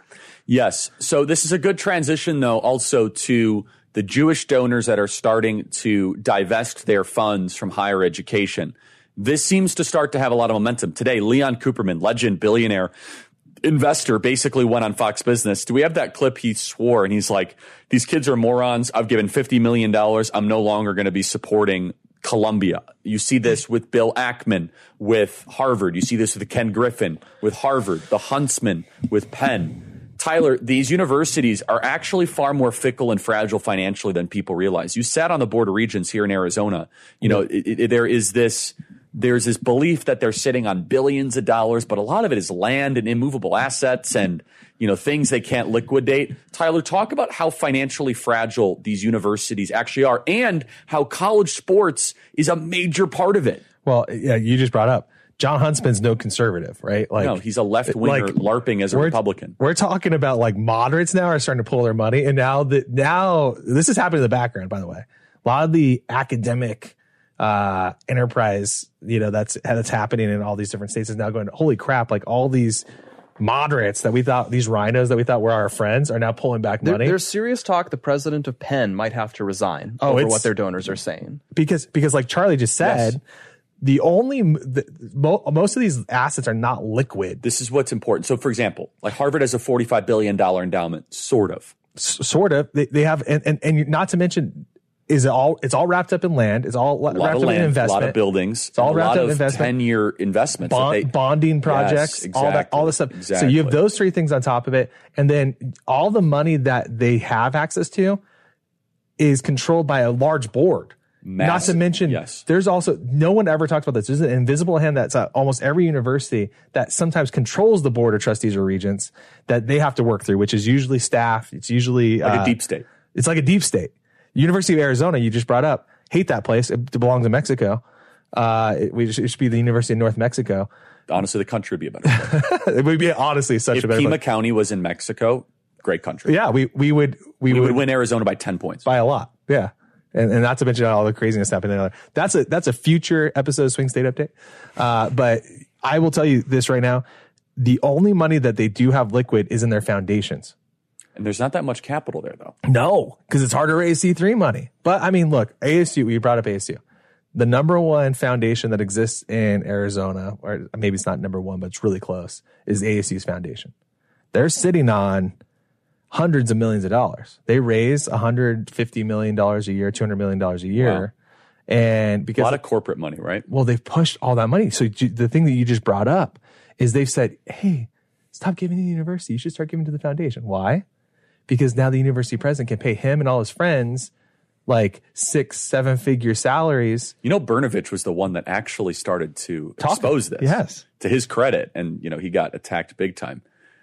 Speaker 10: Yes. So this is a good transition, though, also to the Jewish donors that are starting to divest their funds from higher education. This seems to start to have a lot of momentum. Today, Leon Cooperman, legend, billionaire, investor, basically went on Fox Business. Do we have that clip? He swore, and he's like, these kids are morons. I've given fifty million dollars. I'm no longer going to be supporting Columbia. You see this with Bill Ackman with Harvard. You see this with Ken Griffin with Harvard, the Huntsman with Penn. Tyler, these universities are actually far more fickle and fragile financially than people realize. You sat on the Board of Regents here in Arizona. You know, it, it, there is this... There's this belief that they're sitting on billions of dollars, but a lot of it is land and immovable assets and, you know, things they can't liquidate. Tyler, talk about how financially fragile these universities actually are and how college sports is a major part of it.
Speaker 7: Well, yeah, you just brought up John Huntsman's no conservative, right? Like,
Speaker 10: no, he's a left winger, like, LARPing as a
Speaker 7: we're,
Speaker 10: Republican.
Speaker 7: We're talking about like moderates now are starting to pull their money, and now that now this is happening in the background. By the way, a lot of the academic uh enterprise, you know, that's that's happening in all these different states is now going, holy crap, like all these moderates that we thought, these rhinos that we thought were our friends, are now pulling back money.
Speaker 9: There, there's serious talk the president of Penn might have to resign
Speaker 7: oh,
Speaker 9: over what their donors are saying.
Speaker 7: Because because like Charlie just said, yes. the only the, mo- most of these assets are not liquid.
Speaker 10: This is what's important. So for example, like Harvard has a forty-five billion dollars endowment, sort of.
Speaker 7: S- sort of. They, they have, and, and, and not to mention, Is it all? It's all wrapped up in land. It's all wrapped
Speaker 10: up
Speaker 7: land,
Speaker 10: in investment. A lot of
Speaker 7: investment.
Speaker 10: buildings.
Speaker 7: It's all
Speaker 10: a
Speaker 7: wrapped
Speaker 10: lot
Speaker 7: up in
Speaker 10: of
Speaker 7: investment.
Speaker 10: ten-year investments.
Speaker 7: Bond,
Speaker 10: that they,
Speaker 7: bonding projects.
Speaker 10: Yes, exactly,
Speaker 7: all that. All this stuff.
Speaker 10: Exactly.
Speaker 7: So you have those three things on top of it, and then all the money that they have access to is controlled by a large board.
Speaker 10: Massive.
Speaker 7: Not to mention,
Speaker 10: yes.
Speaker 7: there's also, no one ever talks about this. There's an invisible hand that's at almost every university that sometimes controls the board of trustees or regents that they have to work through, which is usually staff. It's usually
Speaker 10: like
Speaker 7: uh,
Speaker 10: a deep state.
Speaker 7: It's like a deep state. University of Arizona, you just brought up, hate that place. It belongs in Mexico. Uh, it, it should be the University of North Mexico.
Speaker 10: Honestly, the country would be a better place.
Speaker 7: It would be honestly such
Speaker 10: if
Speaker 7: a better
Speaker 10: Pima
Speaker 7: place.
Speaker 10: County was in Mexico, great country.
Speaker 7: Yeah, we, we would we,
Speaker 10: we
Speaker 7: would,
Speaker 10: would win Arizona by ten points.
Speaker 7: By a lot. Yeah. And, and not to mention all the craziness happening there. That's a that's a future episode of Swing State Update. Uh, but I will tell you this right now. The only money that they do have liquid is in their foundations.
Speaker 10: And there's not that much capital there, though.
Speaker 7: No, because it's hard to raise C three money. But I mean, look, A S U, we brought up A S U. The number one foundation that exists in Arizona, or maybe it's not number one, but it's really close, is A S U's foundation. They're sitting on hundreds of millions of dollars. They raise one hundred fifty million dollars a year, two hundred million dollars a year.
Speaker 10: Wow.
Speaker 7: And because
Speaker 10: a lot of corporate money, right?
Speaker 7: Well, they've pushed all that money. So the thing that you just brought up is they've said, hey, stop giving to the university. You should start giving to the foundation. Why? Because now the university president can pay him and all his friends like six, seven figure salaries.
Speaker 10: You know, Brnovich was the one that actually started to
Speaker 7: Talk,
Speaker 10: expose this.
Speaker 7: Yes.
Speaker 10: To his credit. And, you know, he got attacked big time.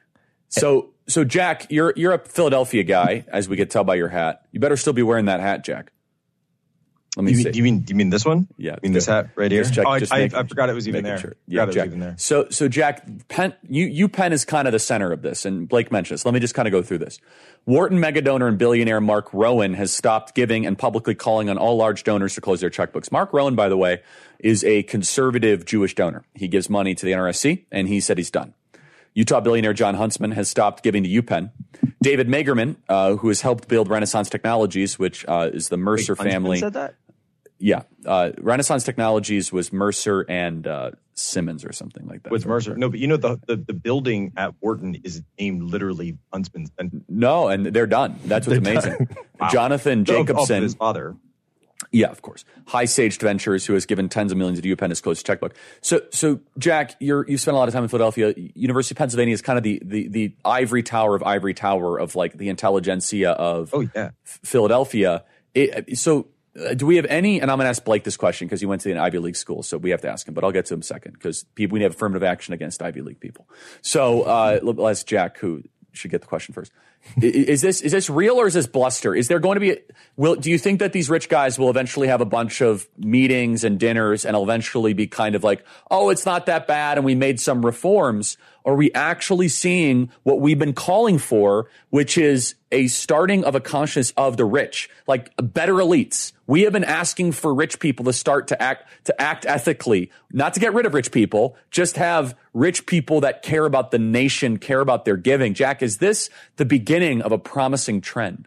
Speaker 10: So, so Jack, you're, you're a Philadelphia guy, as we could tell by your hat. You better still be wearing that hat, Jack. Let me
Speaker 8: you
Speaker 10: see.
Speaker 8: Mean, you mean, you mean this one?
Speaker 10: Yeah.
Speaker 8: You mean this hat right here?
Speaker 10: Check,
Speaker 8: oh, I, I,
Speaker 10: making,
Speaker 8: I forgot it was even there.
Speaker 10: Sure. Yeah,
Speaker 8: Jack.
Speaker 10: It was even there. So, so Jack, Penn, you, you Penn is kind of the center of this, and Blake mentioned this. Let me just kind of go through this. Wharton megadonor and billionaire Mark Rowan has stopped giving and publicly calling on all large donors to close their checkbooks. Mark Rowan, by the way, is a conservative Jewish donor. He gives money to the N R S C, and he said he's done. Utah billionaire John Huntsman has stopped giving to UPenn. David Magerman, uh, who has helped build Renaissance Technologies, which uh, is the Mercer
Speaker 8: Wait,
Speaker 10: family.
Speaker 8: said that?
Speaker 10: Yeah. Uh, Renaissance Technologies was Mercer and uh, Simmons or something like that.
Speaker 8: With Mercer. No, but you know, the, the, the building at Wharton is named literally Huntsman's. And
Speaker 10: no, and they're done. That's what's amazing. Wow. Jonathan Jacobson.
Speaker 8: Of his father.
Speaker 10: Yeah, of course. High Sage Ventures, who has given tens of millions to UPenn, has closed checkbook. So, so Jack, you're, you spent a lot of time in Philadelphia. University of Pennsylvania is kind of the, the, the ivory tower of ivory tower of like the intelligentsia of
Speaker 8: oh, yeah.
Speaker 10: Philadelphia. It, so uh, do we have any, and I'm going to ask Blake this question because he went to an Ivy League school, so we have to ask him, but I'll get to him second because people, we have affirmative action against Ivy League people. So uh, let's ask Jack, who should get the question first. Is this is this real or is this bluster? Is there going to be? A, will do you think that these rich guys will eventually have a bunch of meetings and dinners and it'll eventually be kind of like, oh, it's not that bad and we made some reforms? Or are we actually seeing what we've been calling for, which is a starting of a consciousness of the rich, like better elites? We have been asking for rich people to start to act to act ethically, not to get rid of rich people, just have rich people that care about the nation, care about their giving. Jack, is this the beginning of a promising trend?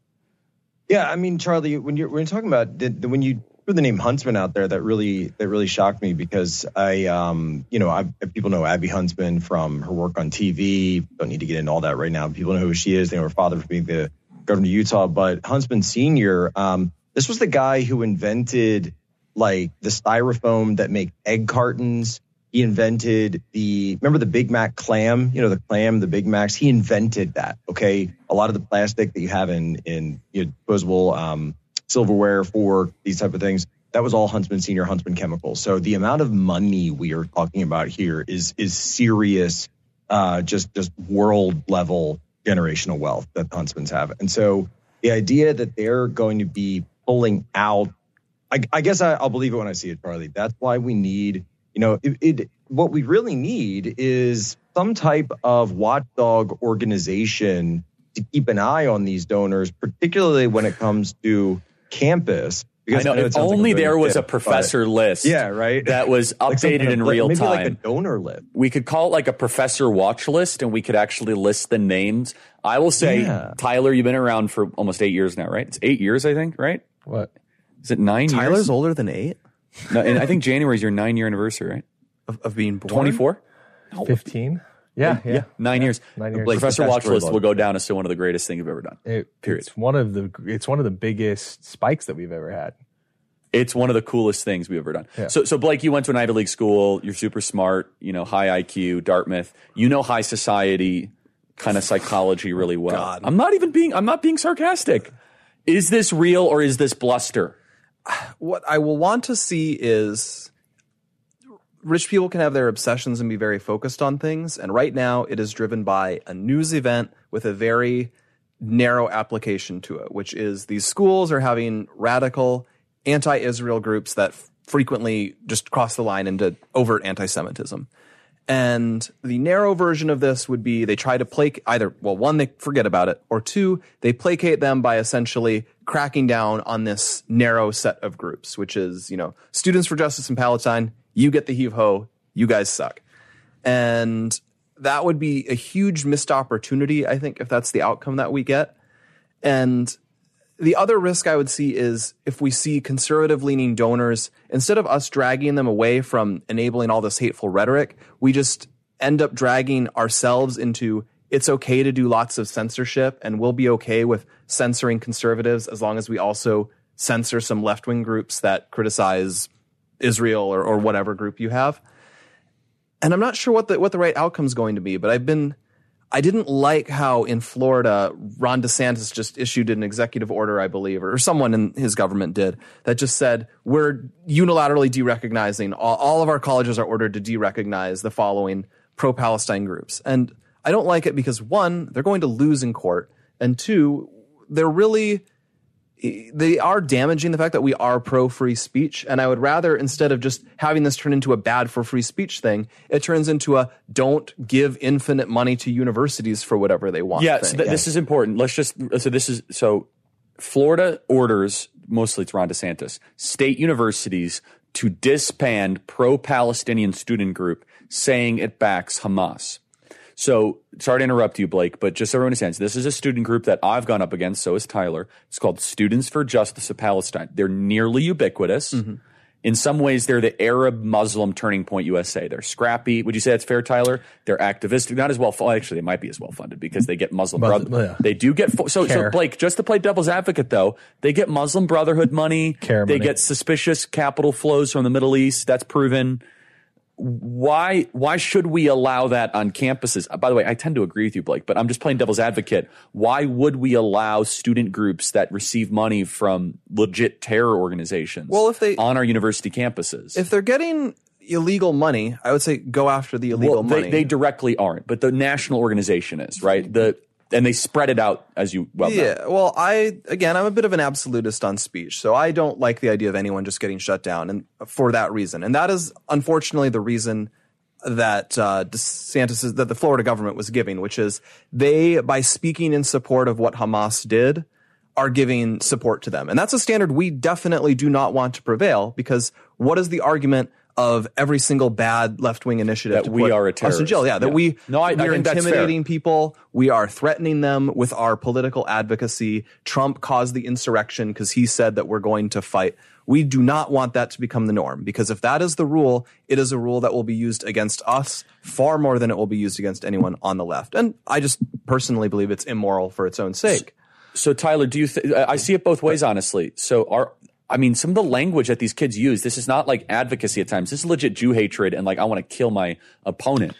Speaker 8: Yeah, I mean, Charlie, when you're when you're talking about the, the, when you threw the name Huntsman out there, that really that really shocked me because I, um, you know, I, people know Abby Huntsman from her work on T V. Don't need to get into all that right now. People know who she is. They know her father for being the governor of Utah. But Huntsman Senior, um, this was the guy who invented like the styrofoam that make egg cartons. He invented the, remember the Big Mac clam, you know, the clam, the Big Macs, he invented that. Okay. A lot of the plastic that you have in, in you know, disposable um, silverware, fork, these type of things, that was all Huntsman Senior, Huntsman Chemicals. So the amount of money we are talking about here is, is serious, uh, just, just world level generational wealth that the Huntsmans have. And so the idea that they're going to be pulling out, I, I guess I, I'll believe it when I see it, Charlie. That's why we need, you know, it, it, what we really need is some type of watchdog organization to keep an eye on these donors, particularly when it comes to campus.
Speaker 10: Because I know, I know if only like there was tip, a professor
Speaker 8: but,
Speaker 10: list
Speaker 8: yeah, right?
Speaker 10: that was updated like in real
Speaker 8: maybe
Speaker 10: time.
Speaker 8: Maybe like a donor list.
Speaker 10: We could call it like a professor watch list, and we could actually list the names. I will say, yeah. Tyler, you've been around for almost eight years now, right? It's eight years, I think, right?
Speaker 7: What?
Speaker 10: Is it nine
Speaker 9: Tyler's
Speaker 10: years?
Speaker 9: Tyler's older than eight?
Speaker 10: No, and I think January is your nine-year anniversary, right?
Speaker 9: Of, of being born?
Speaker 10: twenty-four?
Speaker 7: No. fifteen? Yeah, yeah.
Speaker 10: yeah. Nine
Speaker 7: yeah.
Speaker 10: years.
Speaker 7: Nine years.
Speaker 10: Like, Professor Watchlist will go down as still one of the greatest things you've ever done.
Speaker 7: It,
Speaker 10: period.
Speaker 7: It's one of the it's one of the biggest spikes that we've ever had.
Speaker 10: It's one of the coolest things we've ever done.
Speaker 7: Yeah.
Speaker 10: So, so Blake, you went to an Ivy League school. You're super smart. You know, high I Q, Dartmouth. You know, high society kind of psychology really well.
Speaker 9: God.
Speaker 10: I'm not even being. I'm not being sarcastic. Is this real or is this bluster?
Speaker 9: What I will want to see is rich people can have their obsessions and be very focused on things. And right now it is driven by a news event with a very narrow application to it, which is these schools are having radical anti-Israel groups that f- frequently just cross the line into overt anti-Semitism. And the narrow version of this would be they try to placate either, well, one, they forget about it, or two, they placate them by essentially cracking down on this narrow set of groups, which is, you know, Students for Justice in Palestine, you get the heave-ho, you guys suck. And that would be a huge missed opportunity, I think, if that's the outcome that we get. And the other risk I would see is if we see conservative-leaning donors, instead of us dragging them away from enabling all this hateful rhetoric, we just end up dragging ourselves into it's okay to do lots of censorship and we'll be okay with censoring conservatives as long as we also censor some left-wing groups that criticize Israel or, or whatever group you have. And I'm not sure what the what the right outcome is going to be, but I've been I didn't like how in Florida, Ron DeSantis just issued an executive order, I believe, or someone in his government did, that just said, we're unilaterally derecognizing, all, all of our colleges are ordered to derecognize the following pro-Palestine groups. And I don't like it because, one, they're going to lose in court, and two, they're really, they are damaging the fact that we are pro-free speech. And I would rather, instead of just having this turn into a bad for free speech thing, it turns into a don't give infinite money to universities for whatever they want.
Speaker 10: Yeah,
Speaker 9: thing.
Speaker 10: so th-
Speaker 9: yeah.
Speaker 10: this is important. Let's just, so this is, so Florida orders, mostly it's Ron DeSantis, state universities to disband pro-Palestinian student group saying it backs Hamas. So sorry to interrupt you, Blake, but just so everyone understands, this is a student group that I've gone up against. So is Tyler. It's called Students for Justice of Palestine. They're nearly ubiquitous. Mm-hmm. In some ways, they're the Arab Muslim Turning Point U S A. They're scrappy. Would you say that's fair, Tyler? They're activistic, not as well. Well, actually, they might be as well funded because they get Muslim
Speaker 7: Muslim,
Speaker 10: Brotherhood.
Speaker 7: yeah.
Speaker 10: They do get fo- so.
Speaker 7: Care.
Speaker 10: So Blake, just to play devil's advocate, though, they get Muslim Brotherhood money.
Speaker 7: Care
Speaker 10: they
Speaker 7: money.
Speaker 10: get suspicious capital flows from the Middle East. That's proven. Why why should we allow that on campuses? By the way, I tend to agree with you, Blake, but I'm just playing devil's advocate. Why would we allow student groups that receive money from legit terror organizations
Speaker 9: well, if they,
Speaker 10: on our university campuses?
Speaker 9: If they're getting illegal money, I would say go after the illegal
Speaker 10: well, they,
Speaker 9: money.
Speaker 10: They directly aren't, but the national organization is, right? The And they spread it out, as you well know.
Speaker 9: Yeah, well, I, again, I'm a bit of an absolutist on speech, so I don't like the idea of anyone just getting shut down, and for that reason. And that is, unfortunately, the reason that uh, DeSantis, is, that the Florida government was giving, which is they, by speaking in support of what Hamas did, are giving support to them. And that's a standard we definitely do not want to prevail, because what is the argument of every single bad left-wing initiative
Speaker 10: that
Speaker 9: to
Speaker 10: we
Speaker 9: put
Speaker 10: are a
Speaker 9: us
Speaker 10: terrorist.
Speaker 9: in jail? Yeah, that
Speaker 10: yeah.
Speaker 9: we
Speaker 10: no, I,
Speaker 9: we're
Speaker 10: I think
Speaker 9: intimidating
Speaker 10: that's fair.
Speaker 9: people. We are threatening them with our political advocacy. Trump caused the insurrection because he said that we're going to fight. We do not want that to become the norm, because if that is the rule, it is a rule that will be used against us far more than it will be used against anyone on the left. And I just personally believe it's immoral for its own sake.
Speaker 10: So, so Tyler, do you? Th- I see it both ways, honestly. So, are I mean, some of the language that these kids use, this is not like advocacy at times. This is legit Jew hatred and like, I want to kill my opponent.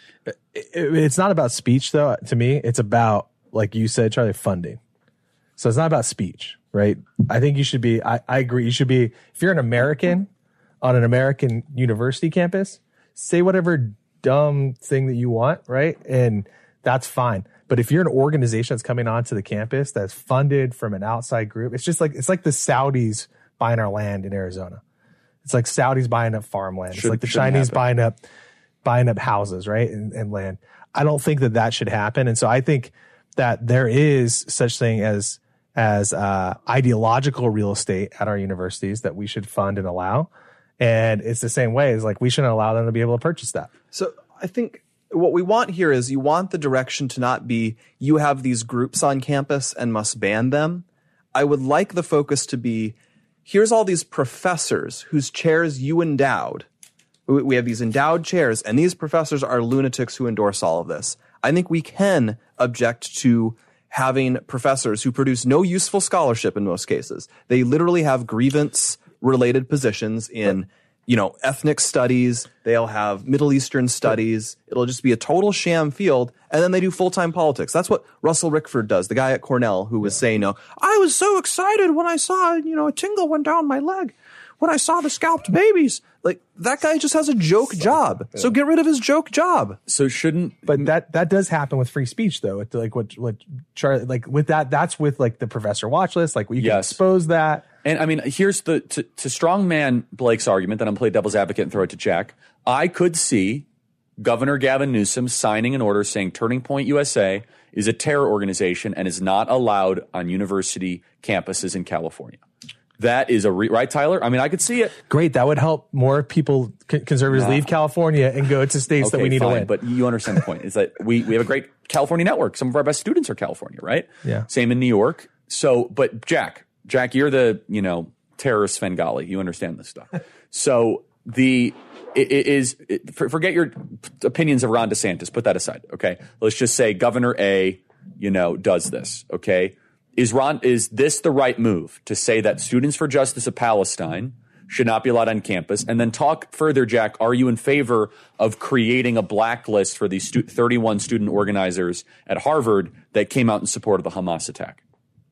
Speaker 7: It's not about speech, though. To me, it's about, like you said, Charlie, funding. So it's not about speech, right? I think you should be, I, I agree. You should be, if you're an American on an American university campus, say whatever dumb thing that you want, right? And that's fine. But if you're an organization that's coming onto the campus that's funded from an outside group, it's just like, it's like the Saudis buying our land in Arizona. It's like Saudis buying up farmland. It's
Speaker 10: Should,
Speaker 7: like the Chinese happen. buying up buying up houses, right, and, and land. I don't think that that should happen. And so I think that there is such thing as as uh, ideological real estate at our universities that we should fund and allow. And it's the same way as like we shouldn't allow them to be able to purchase that.
Speaker 9: So I think what we want here is you want the direction to not be you have these groups on campus and must ban them. I would like the focus to be here's all these professors whose chairs you endowed. We have these endowed chairs, and these professors are lunatics who endorse all of this. I think we can object to having professors who produce no useful scholarship in most cases. They literally have grievance-related positions in, you know, ethnic studies. They'll have Middle Eastern studies. It'll just be a total sham field, and then they do full-time politics. That's what Russell Rickford does, the guy at Cornell who was yeah. saying, no, I was so excited when I saw, you know, a tingle went down my leg when I saw the scalped babies. Like, that guy just has a joke job. Yeah. So get rid of his joke job.
Speaker 10: So shouldn't,
Speaker 7: but that that does happen with free speech, though. It's like what what Charlie, like with that, that's with like the professor watch list. Like, we can yes. expose that.
Speaker 10: And I mean, here's the to, to strongman Blake's argument that I'm playing devil's advocate and throw it to Jack. I could see Governor Gavin Newsom signing an order saying Turning Point U S A is a terror organization and is not allowed on university campuses in California. That is a re- right, Tyler? I mean, I could see it.
Speaker 7: Great. That would help more people, c- conservatives, yeah. leave California and go to states
Speaker 10: okay,
Speaker 7: that we need
Speaker 10: fine,
Speaker 7: to win.
Speaker 10: But you understand the point. Is that we, we have a great California network. Some of our best students are California, right?
Speaker 7: Yeah.
Speaker 10: Same in New York. So, but Jack, Jack, you're the, you know, terrorist Svengali. You understand this stuff. So the, it, it is, it, forget your opinions of Ron DeSantis. Put that aside. Okay. Let's just say Governor A, you know, does this. Okay. Is Ron, is this the right move to say that Students for Justice of Palestine should not be allowed on campus? And then talk further, Jack, are you in favor of creating a blacklist for these stu- thirty-one student organizers at Harvard that came out in support of the Hamas attack?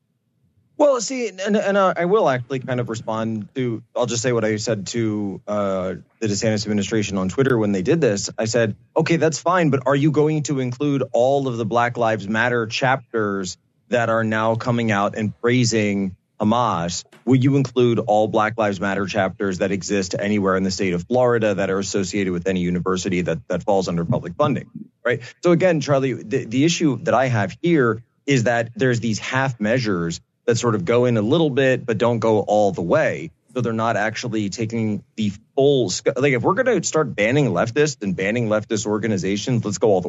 Speaker 8: Well, see, and, and uh, I will actually kind of respond to, I'll just say what I said to uh, the DeSantis administration on Twitter when they did this. I said, okay, that's fine, but are you going to include all of the Black Lives Matter chapters that are now coming out and praising Hamas? Will you include all Black Lives Matter chapters that exist anywhere in the state of Florida that are associated with any university that, that falls under public funding, right? So again, Charlie, the, the issue that I have here is that there's these half measures that sort of go in a little bit, but don't go all the way. So they're not actually taking the full, like if we're going to start banning leftists and banning leftist organizations, let's go all the way.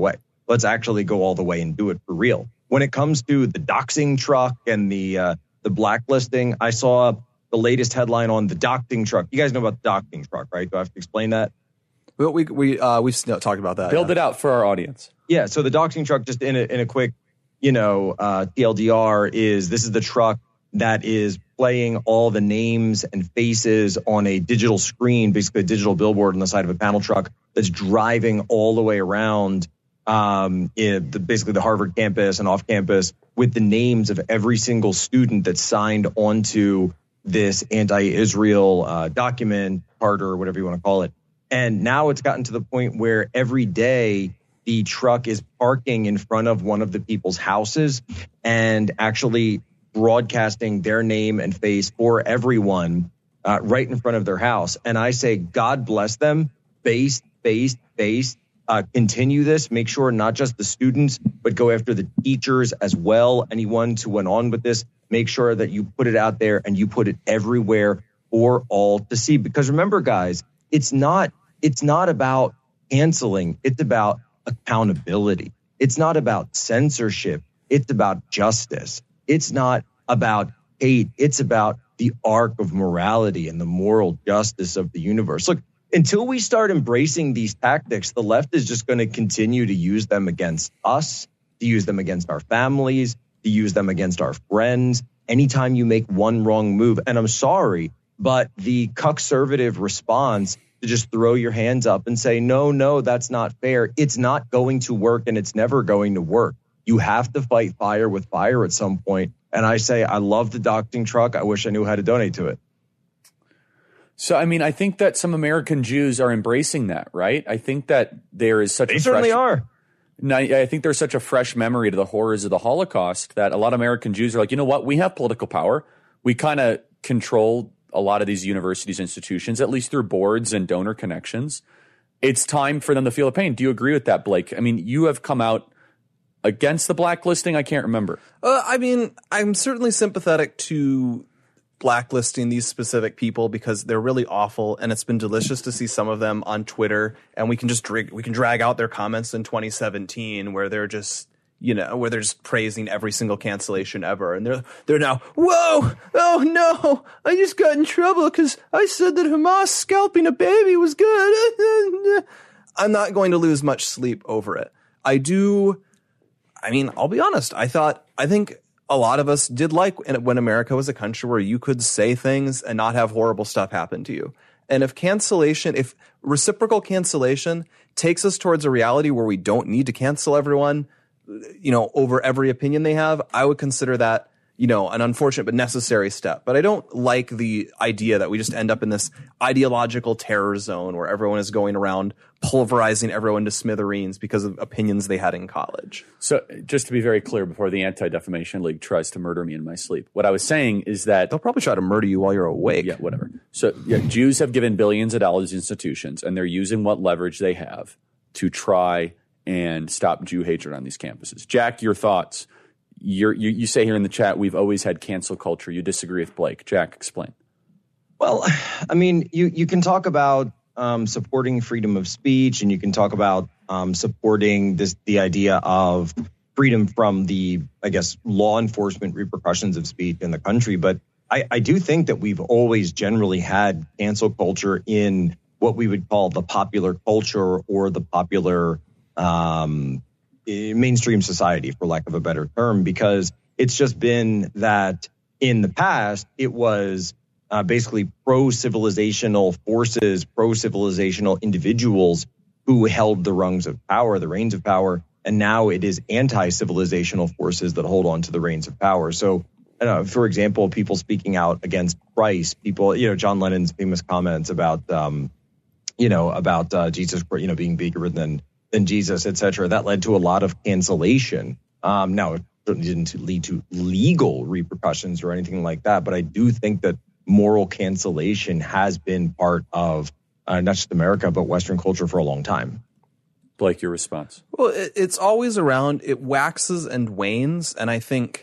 Speaker 8: Let's actually go all the way and do it for real. When it comes to the doxing truck and the uh, the blacklisting, I saw the latest headline on the doxing truck. You guys know about the doxing truck, right? Do I have to explain that?
Speaker 9: Well, we we uh, we've talked about that.
Speaker 10: Build
Speaker 9: yeah.
Speaker 10: it out for our audience.
Speaker 8: Yeah. So the doxing truck, just in a, in a quick, you know, uh, T L D R, is this is the truck that is playing all the names and faces on a digital screen, basically a digital billboard on the side of a panel truck that's driving all the way around um, in the, basically the Harvard campus and off campus with the names of every single student that's signed onto this anti-Israel uh, document, charter, or whatever you want to call it. And now it's gotten to the point where every day the truck is parking in front of one of the people's houses and actually broadcasting their name and face for everyone uh, right in front of their house. And I say, God bless them. Based, based, based. Uh, continue this. Make sure not just the students, but go after the teachers as well. Anyone who went on with this, make sure that you put it out there and you put it everywhere for all to see. Because remember, guys, it's not it's not about canceling. It's about accountability. It's not about censorship. It's about justice. It's not about hate. It's about the arc of morality and the moral justice of the universe. Look, until we start embracing these tactics, the left is just going to continue to use them against us, to use them against our families, to use them against our friends. Anytime you make one wrong move, and I'm sorry, but the conservative response to just throw your hands up and say, no, no, that's not fair. It's not going to work and it's never going to work. You have to fight fire with fire at some point. And I say, I love the doxing truck. I wish I knew how to donate to it.
Speaker 10: So, I mean, I think that some American Jews are embracing that, right? I think that there is such
Speaker 8: they
Speaker 10: a
Speaker 8: certainly
Speaker 10: fresh,
Speaker 8: are.
Speaker 10: No, I think there's such a fresh memory to the horrors of the Holocaust that a lot of American Jews are like, you know what? We have political power. We kind of control a lot of these universities, institutions, at least through boards and donor connections. It's time for them to feel the pain. Do you agree with that, Blake? I mean, you have come out against the blacklisting. I can't remember.
Speaker 9: Uh, I mean, I'm certainly sympathetic to blacklisting these specific people because they're really awful, and it's been delicious to see some of them on Twitter, and we can just drag, we can drag out their comments in twenty seventeen where they're just, you know, where they're just praising every single cancellation ever, and they're they're now, whoa, oh no, I just got in trouble because I said that Hamas scalping a baby was good. I'm not going to lose much sleep over it. I do. I mean, I'll be honest. I thought, I think a lot of us did like when America was a country where you could say things and not have horrible stuff happen to you. And if cancellation, if reciprocal cancellation takes us towards a reality where we don't need to cancel everyone, you know, over every opinion they have, I would consider that, you know, an unfortunate but necessary step. But I don't like the idea that we just end up in this ideological terror zone where everyone is going around pulverizing everyone to smithereens because of opinions they had in college.
Speaker 10: So just to be very clear, before the Anti-Defamation League tries to murder me in my sleep, what I was saying is that
Speaker 9: they'll probably try to murder you while you're awake.
Speaker 10: Yeah, whatever. So yeah, Jews have given billions of dollars to institutions, and they're using what leverage they have to try and stop Jew hatred on these campuses. Jack, your thoughts. You're, you you say here in the chat, we've always had cancel culture. You disagree with Blake. Jack, explain.
Speaker 8: Well, I mean, you, you can talk about um, supporting freedom of speech, and you can talk about um, supporting this the idea of freedom from the, I guess, law enforcement repercussions of speech in the country. But I, I do think that we've always generally had cancel culture in what we would call the popular culture or the popular um mainstream society, for lack of a better term, because it's just been that in the past, it was uh, basically pro-civilizational forces, pro-civilizational individuals who held the rungs of power, the reins of power. And now it is anti-civilizational forces that hold on to the reins of power. So, uh, for example, people speaking out against Christ, people, you know, John Lennon's famous comments about, um, you know, about uh, Jesus, you know, being bigger than than Jesus, et cetera. That led to a lot of cancellation. Um, now, it certainly didn't lead to legal repercussions or anything like that, but I do think that moral cancellation has been part of uh, not just America, but Western culture for a long time.
Speaker 10: Blake, your response?
Speaker 9: Well, it, it's always around. It waxes and wanes, and I think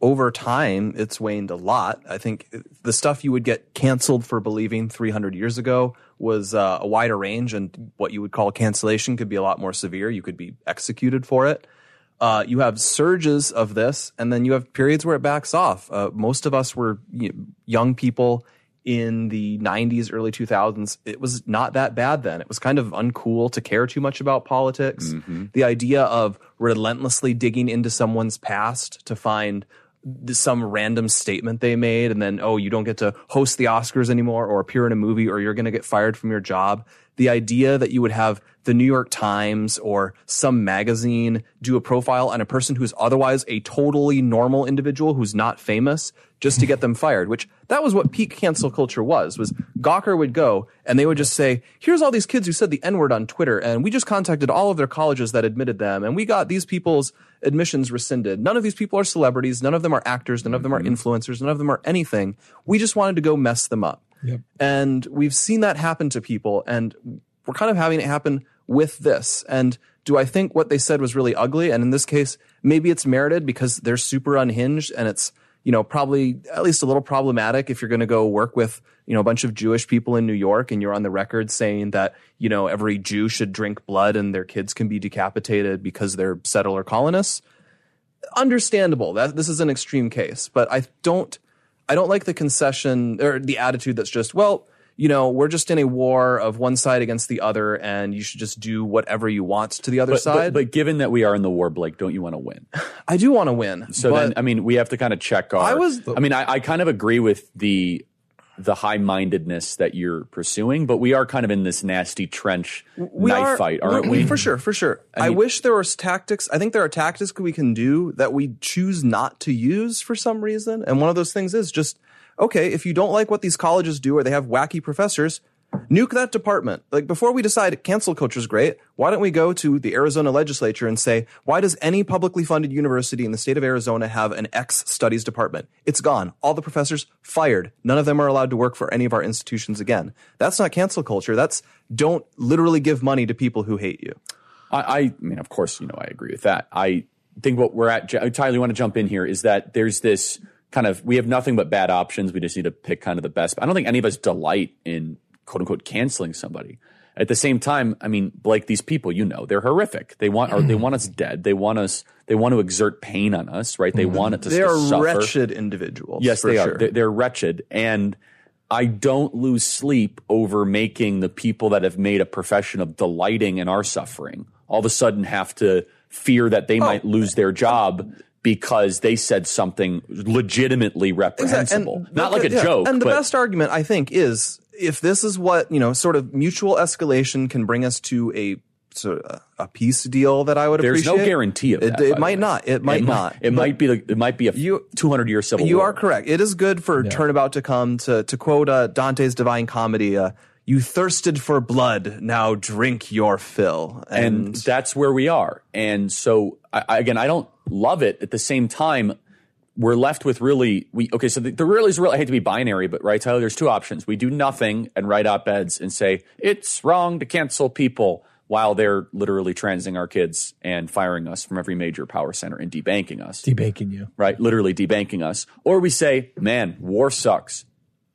Speaker 9: over time, it's waned a lot. I think the stuff you would get canceled for believing three hundred years ago was uh, a wider range, and what you would call cancellation could be a lot more severe. You could be executed for it. Uh, you have surges of this, and then you have periods where it backs off. Uh, most of us were you know, young people in the nineties, early two thousands. It was not that bad then. It was kind of uncool to care too much about politics. Mm-hmm. The idea of relentlessly digging into someone's past to find some random statement they made, and then, oh, you don't get to host the Oscars anymore or appear in a movie, or you're going to get fired from your job. The idea that you would have the New York Times or some magazine do a profile on a person who's otherwise a totally normal individual who's not famous just to get them fired, which that was what peak cancel culture was, was Gawker would go and they would just say, here's all these kids who said the N-word on Twitter, and we just contacted all of their colleges that admitted them, and we got these people's admissions rescinded. None of these people are celebrities. None of them are actors. None of them are influencers. None of them are anything. We just wanted to go mess them up. Yep. And we've seen that happen to people, and we're kind of having it happen with this. And do I think what they said was really ugly? And in this case, maybe it's merited because they're super unhinged, and it's, you know, probably at least a little problematic if you're going to go work with, you know, a bunch of Jewish people in New York and you're on the record saying that, you know, every Jew should drink blood and their kids can be decapitated because they're settler colonists. Understandable. That this is an extreme case, but I don't, I don't like the concession or the attitude that's just, well, you know, we're just in a war of one side against the other, and you should just do whatever you want to the other
Speaker 10: but,
Speaker 9: side.
Speaker 10: But, but given that we are in the war, Blake, don't you want to win?
Speaker 9: I do want to win.
Speaker 10: So then, I mean, we have to kind of check our. I was. I mean, I, I kind of agree with the the high-mindedness that you're pursuing, but we are kind of in this nasty trench
Speaker 9: we
Speaker 10: knife
Speaker 9: are,
Speaker 10: fight, aren't we?
Speaker 9: For sure, for sure. I, mean, I wish there was tactics. I think there are tactics we can do that we choose not to use for some reason. And one of those things is just, okay, if you don't like what these colleges do or they have wacky professors, nuke that department. Like, before we decide cancel culture is great, why don't we go to the Arizona legislature and say, why does any publicly funded university in the state of Arizona have an X studies department? It's gone. All the professors fired. None of them are allowed to work for any of our institutions again. That's not cancel culture. That's don't literally give money to people who hate you.
Speaker 10: I, I mean, of course, you know, I agree with that. I think what we're at, Tyler, you want to jump in here, is that there's this kind of, we have nothing but bad options. We just need to pick kind of the best. I don't think any of us delight in quote unquote canceling somebody. At the same time, I mean, Blake, these people, you know, they're horrific. They want, or they want us dead. They want us, they want to exert pain on us, right? They mm-hmm. want it to,
Speaker 9: they
Speaker 10: to
Speaker 9: are
Speaker 10: suffer.
Speaker 9: Wretched individuals.
Speaker 10: Yes, they
Speaker 9: sure.
Speaker 10: are. They're, they're wretched. And I don't lose sleep over making the people that have made a profession of delighting in our suffering all of a sudden have to fear that they oh. might lose their job because they said something legitimately reprehensible.
Speaker 9: Exactly.
Speaker 10: Not like a
Speaker 9: yeah.
Speaker 10: joke.
Speaker 9: And the
Speaker 10: but,
Speaker 9: best argument, I think, is if this is what, you know, sort of mutual escalation can bring us to a sort of a peace deal that I would
Speaker 10: there's
Speaker 9: appreciate.
Speaker 10: There's no guarantee of that.
Speaker 9: It, it might not. It might
Speaker 10: it
Speaker 9: not.
Speaker 10: Might, it might be. It might be a two hundred year civil
Speaker 9: you
Speaker 10: war.
Speaker 9: You are correct. It is good for yeah. turnabout to come. To to quote uh, Dante's Divine Comedy, uh, "You thirsted for blood, now drink your fill."
Speaker 10: And, and that's where we are. And so, I, I, again, I don't love it. At the same time, we're left with really, we okay, so the, the real is real, I hate to be binary, but right, Tyler, there's two options. We do nothing and write op-eds and say, it's wrong to cancel people, while they're literally transing our kids and firing us from every major power center and debanking us.
Speaker 7: Debanking you.
Speaker 10: Right, literally debanking us. Or we say, man, war sucks.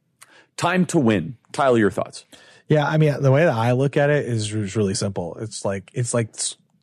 Speaker 10: Time to win. Tyler, your thoughts?
Speaker 7: Yeah, I mean, the way that I look at it is really simple. It's like, it's like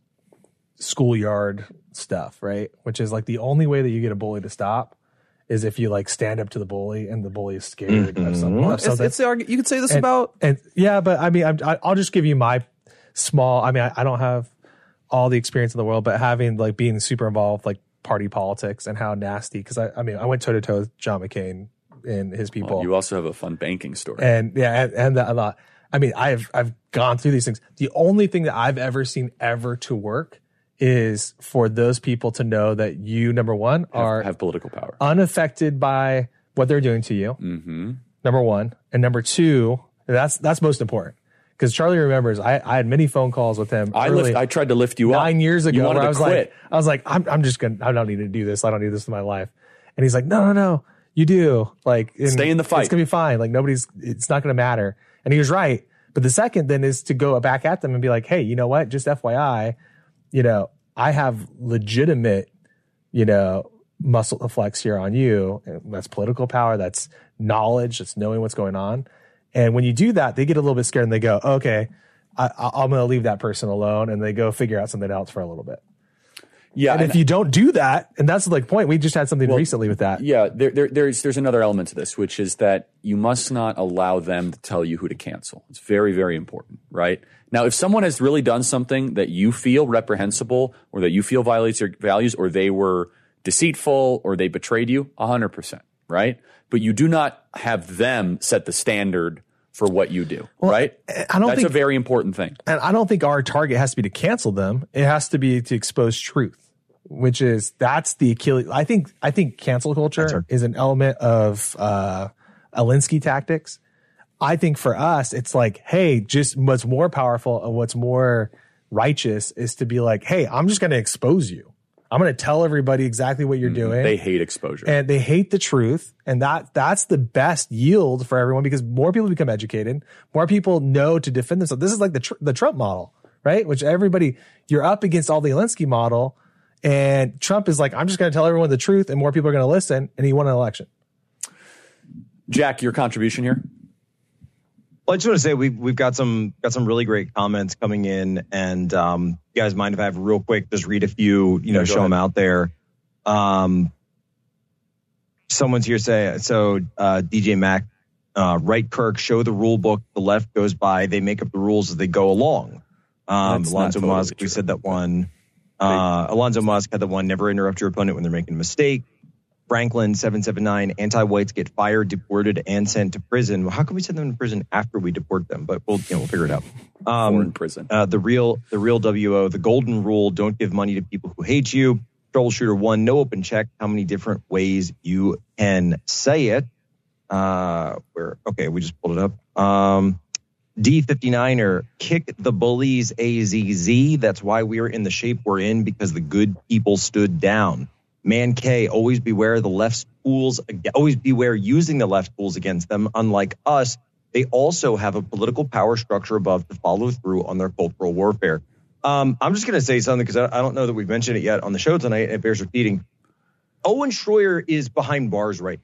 Speaker 7: schoolyard stuff, right? Which is like the only way that you get a bully to stop is if you like stand up to the bully and the bully is scared mm-hmm. of something. Of something.
Speaker 9: It's, it's the, you could say this
Speaker 7: and,
Speaker 9: about,
Speaker 7: and yeah, but I mean, I, I'll just give you my small. I mean, I, I don't have all the experience in the world, but having like being super involved, like party politics and how nasty. Because I, I mean, I went toe to toe with John McCain and his people.
Speaker 10: Well, you also have a fun banking story,
Speaker 7: and yeah, and, and that a lot. I mean, I've I've gone through these things. The only thing that I've ever seen ever to work is for those people to know that you, number one,
Speaker 10: have,
Speaker 7: are
Speaker 10: have political power,
Speaker 7: unaffected by what they're doing to you.
Speaker 10: Mm-hmm.
Speaker 7: Number one, and number two, that's that's most important. Because Charlie remembers, I, I had many phone calls with him.
Speaker 10: I lift, I tried to lift you
Speaker 7: nine
Speaker 10: up
Speaker 7: nine years ago.
Speaker 10: You wanted
Speaker 7: where
Speaker 10: to
Speaker 7: I was
Speaker 10: quit.
Speaker 7: like, I was like, I'm I'm just gonna, I don't need to do this. I don't need this in my life. And he's like, no, no, no, you do. Like,
Speaker 10: stay in the fight.
Speaker 7: It's gonna be fine. Like nobody's, it's not gonna matter. And he was right. But the second then is to go back at them and be like, hey, you know what? Just F Y I, you know, I have legitimate, you know, muscle flex here on you. That's political power. That's knowledge. That's knowing what's going on. And when you do that, they get a little bit scared and they go, okay, I, I'm going to leave that person alone. And they go figure out something else for a little bit.
Speaker 1: Yeah.
Speaker 7: And, and if you don't do that, and that's the point, we just had something well, recently with that.
Speaker 1: Yeah. There, there, there's, there's another element to this, which is that you must not allow them to tell you who to cancel. It's very, very important, right? Now, if someone has really done something that you feel reprehensible or that you feel violates your values or they were deceitful or they betrayed you, one hundred percent, right? But you do not have them set the standard for what you do, well, right?
Speaker 7: I don't
Speaker 1: That's
Speaker 7: think,
Speaker 1: a very important thing.
Speaker 7: And I don't think our target has to be to cancel them. It has to be to expose truth, which is that's the Achilles. I think I think cancel culture is an element of uh, Alinsky tactics. I think for us, it's like, hey, just what's more powerful and what's more righteous is to be like, hey, I'm just going to expose you. I'm going to tell everybody exactly what you're mm, doing.
Speaker 1: They hate exposure.
Speaker 7: And they hate the truth. And that that's the best yield for everyone because more people become educated. More people know to defend themselves. This is like the tr- the Trump model, right? Which everybody, you're up against all the Alinsky model. And Trump is like, I'm just going to tell everyone the truth and more people are going to listen. And he won an election.
Speaker 1: Jack, your contribution here?
Speaker 8: Well, I just want to say we've we've got some got some really great comments coming in, and um, you guys mind if I have real quick just read a few, you know, yeah, show ahead. them out there. Um, someone's here saying so. Uh, D J Mac, uh, right, Kirk, show the rule book. The left goes by. They make up the rules as they go along. Um, Alonzo totally Musk, true. we said that one. Uh, Alonzo Musk had the one. Never interrupt your opponent when they're making a mistake. Franklin seven seven nine, anti-whites get fired, deported, and sent to prison. Well, how can we send them to prison after we deport them? But we'll, you know, we'll figure it out. Um,
Speaker 1: Foreign prison.
Speaker 8: Uh, the real, the real W O, the golden rule: don't give money to people who hate you. Troubleshooter one, no open check. How many different ways you can say it? Uh, where? Okay, we just pulled it up. Um, D fifty-niner, kick the bullies. A Z Z. That's why we're in the shape we're in because the good people stood down. Man K, always beware the left's tools, always beware using the left tools against them. Unlike us, they also have a political power structure above to follow through on their cultural warfare. Um, I'm just going to say something because I, I don't know that we've mentioned it yet on the show tonight. It bears repeating. Owen Schroyer is behind bars right now.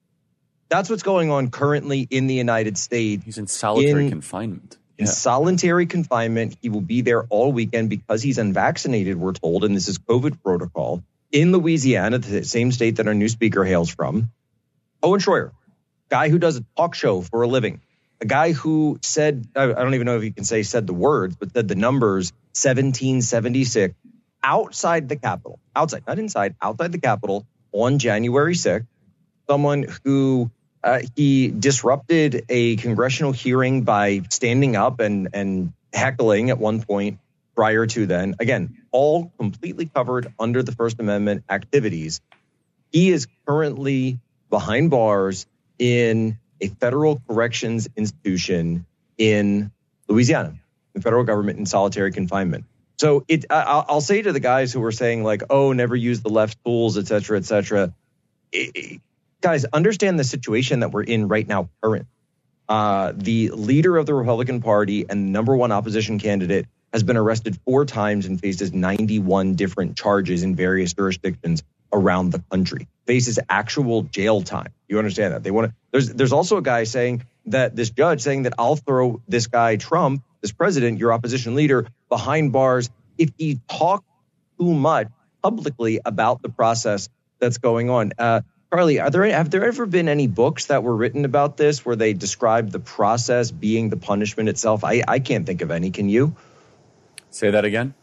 Speaker 8: That's what's going on currently in the United States.
Speaker 1: He's in solitary in, confinement.
Speaker 8: In yeah. solitary confinement. He will be there all weekend because he's unvaccinated, we're told, and this is COVID protocol. In Louisiana, the same state that our new speaker hails from, Owen Schroyer, guy who does a talk show for a living, a guy who said, I don't even know if you can say said the words, but said the numbers seventeen seventy-six outside the Capitol, outside, not inside, outside the Capitol on January sixth. Someone who uh, he disrupted a congressional hearing by standing up and, and heckling at one point. Prior to then, again, all completely covered under the First Amendment activities. He is currently behind bars in a federal corrections institution in Louisiana, the federal government in solitary confinement. So it, I, I'll say to the guys who are saying like, oh, never use the left tools, et cetera, et cetera. It, it, guys, understand the situation that we're in right now, current. Uh, the leader of the Republican Party and number one opposition candidate has been arrested four times and faces ninety-one different charges in various jurisdictions around the country. Faces actual jail time. You understand that? They want to. There's there's also a guy saying that this judge saying that I'll throw this guy Trump, this president, your opposition leader, behind bars if he talks too much publicly about the process that's going on. Uh, Charlie, are there have there ever been any books that were written about this where they describe the process being the punishment itself? I I can't think of any. Can you?
Speaker 1: Say that again.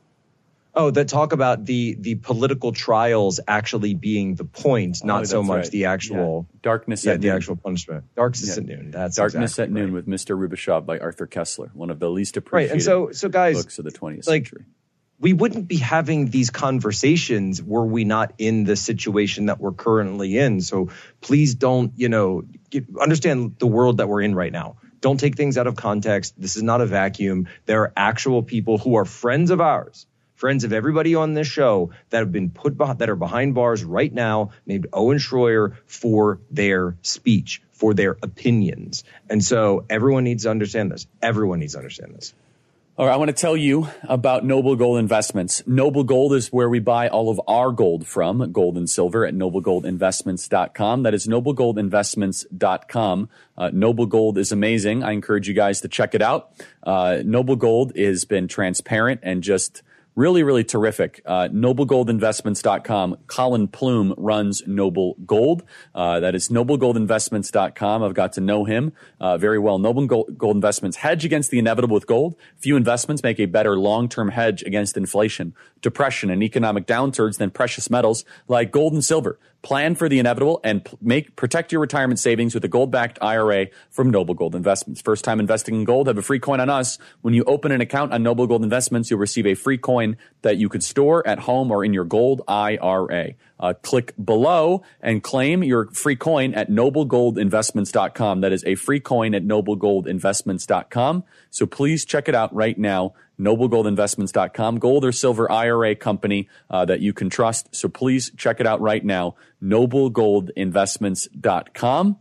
Speaker 8: Oh, that talk about the the political trials actually being the point, not oh, so much right. the actual
Speaker 1: yeah. darkness.
Speaker 8: Yeah,
Speaker 1: at
Speaker 8: the
Speaker 1: noon.
Speaker 8: actual punishment. Darkness
Speaker 1: yeah.
Speaker 8: at noon. That's
Speaker 1: darkness
Speaker 8: exactly
Speaker 1: at noon
Speaker 8: right.
Speaker 1: with Mister Rubishov by Arthur Kessler, one of the least appreciated
Speaker 8: right. and so, so guys,
Speaker 1: books of the twentieth
Speaker 8: like,
Speaker 1: century.
Speaker 8: We wouldn't be having these conversations were we not in the situation that we're currently in. So please don't, you know, get, understand the world that we're in right now. Don't take things out of context. This is not a vacuum. There are actual people who are friends of ours, friends of everybody on this show that have been put behind, that are behind bars right now, named Owen Schroyer for their speech, for their opinions. And so everyone needs to understand this. Everyone needs to understand this.
Speaker 10: All right, I want to tell you about Noble Gold Investments. Noble Gold is where we buy all of our gold from, gold and silver, at noble gold investments dot com. That is noble gold investments dot com. Uh, Noble Gold is amazing. I encourage you guys to check it out. Uh, Noble Gold has been transparent and just really, really terrific. Uh, noble gold investments dot com. Colin Plume runs Noble Gold. Uh, that is noble gold investments dot com. I've got to know him uh, very well. Noble Gold, Gold Investments hedge against the inevitable with gold. Few investments make a better long-term hedge against inflation, depression, and economic downturns than precious metals like gold and silver. Plan for the inevitable and make protect your retirement savings with a gold-backed I R A from Noble Gold Investments. First time investing in gold, have a free coin on us. When you open an account on Noble Gold Investments, you'll receive a free coin that you could store at home or in your gold I R A. Uh, click below and claim your free coin at noble gold investments dot com. That is a free coin at noble gold investments dot com. So please check it out right now. noble gold investments dot com, gold or silver I R A company uh, that you can trust. So please check it out right now, noble gold investments dot com.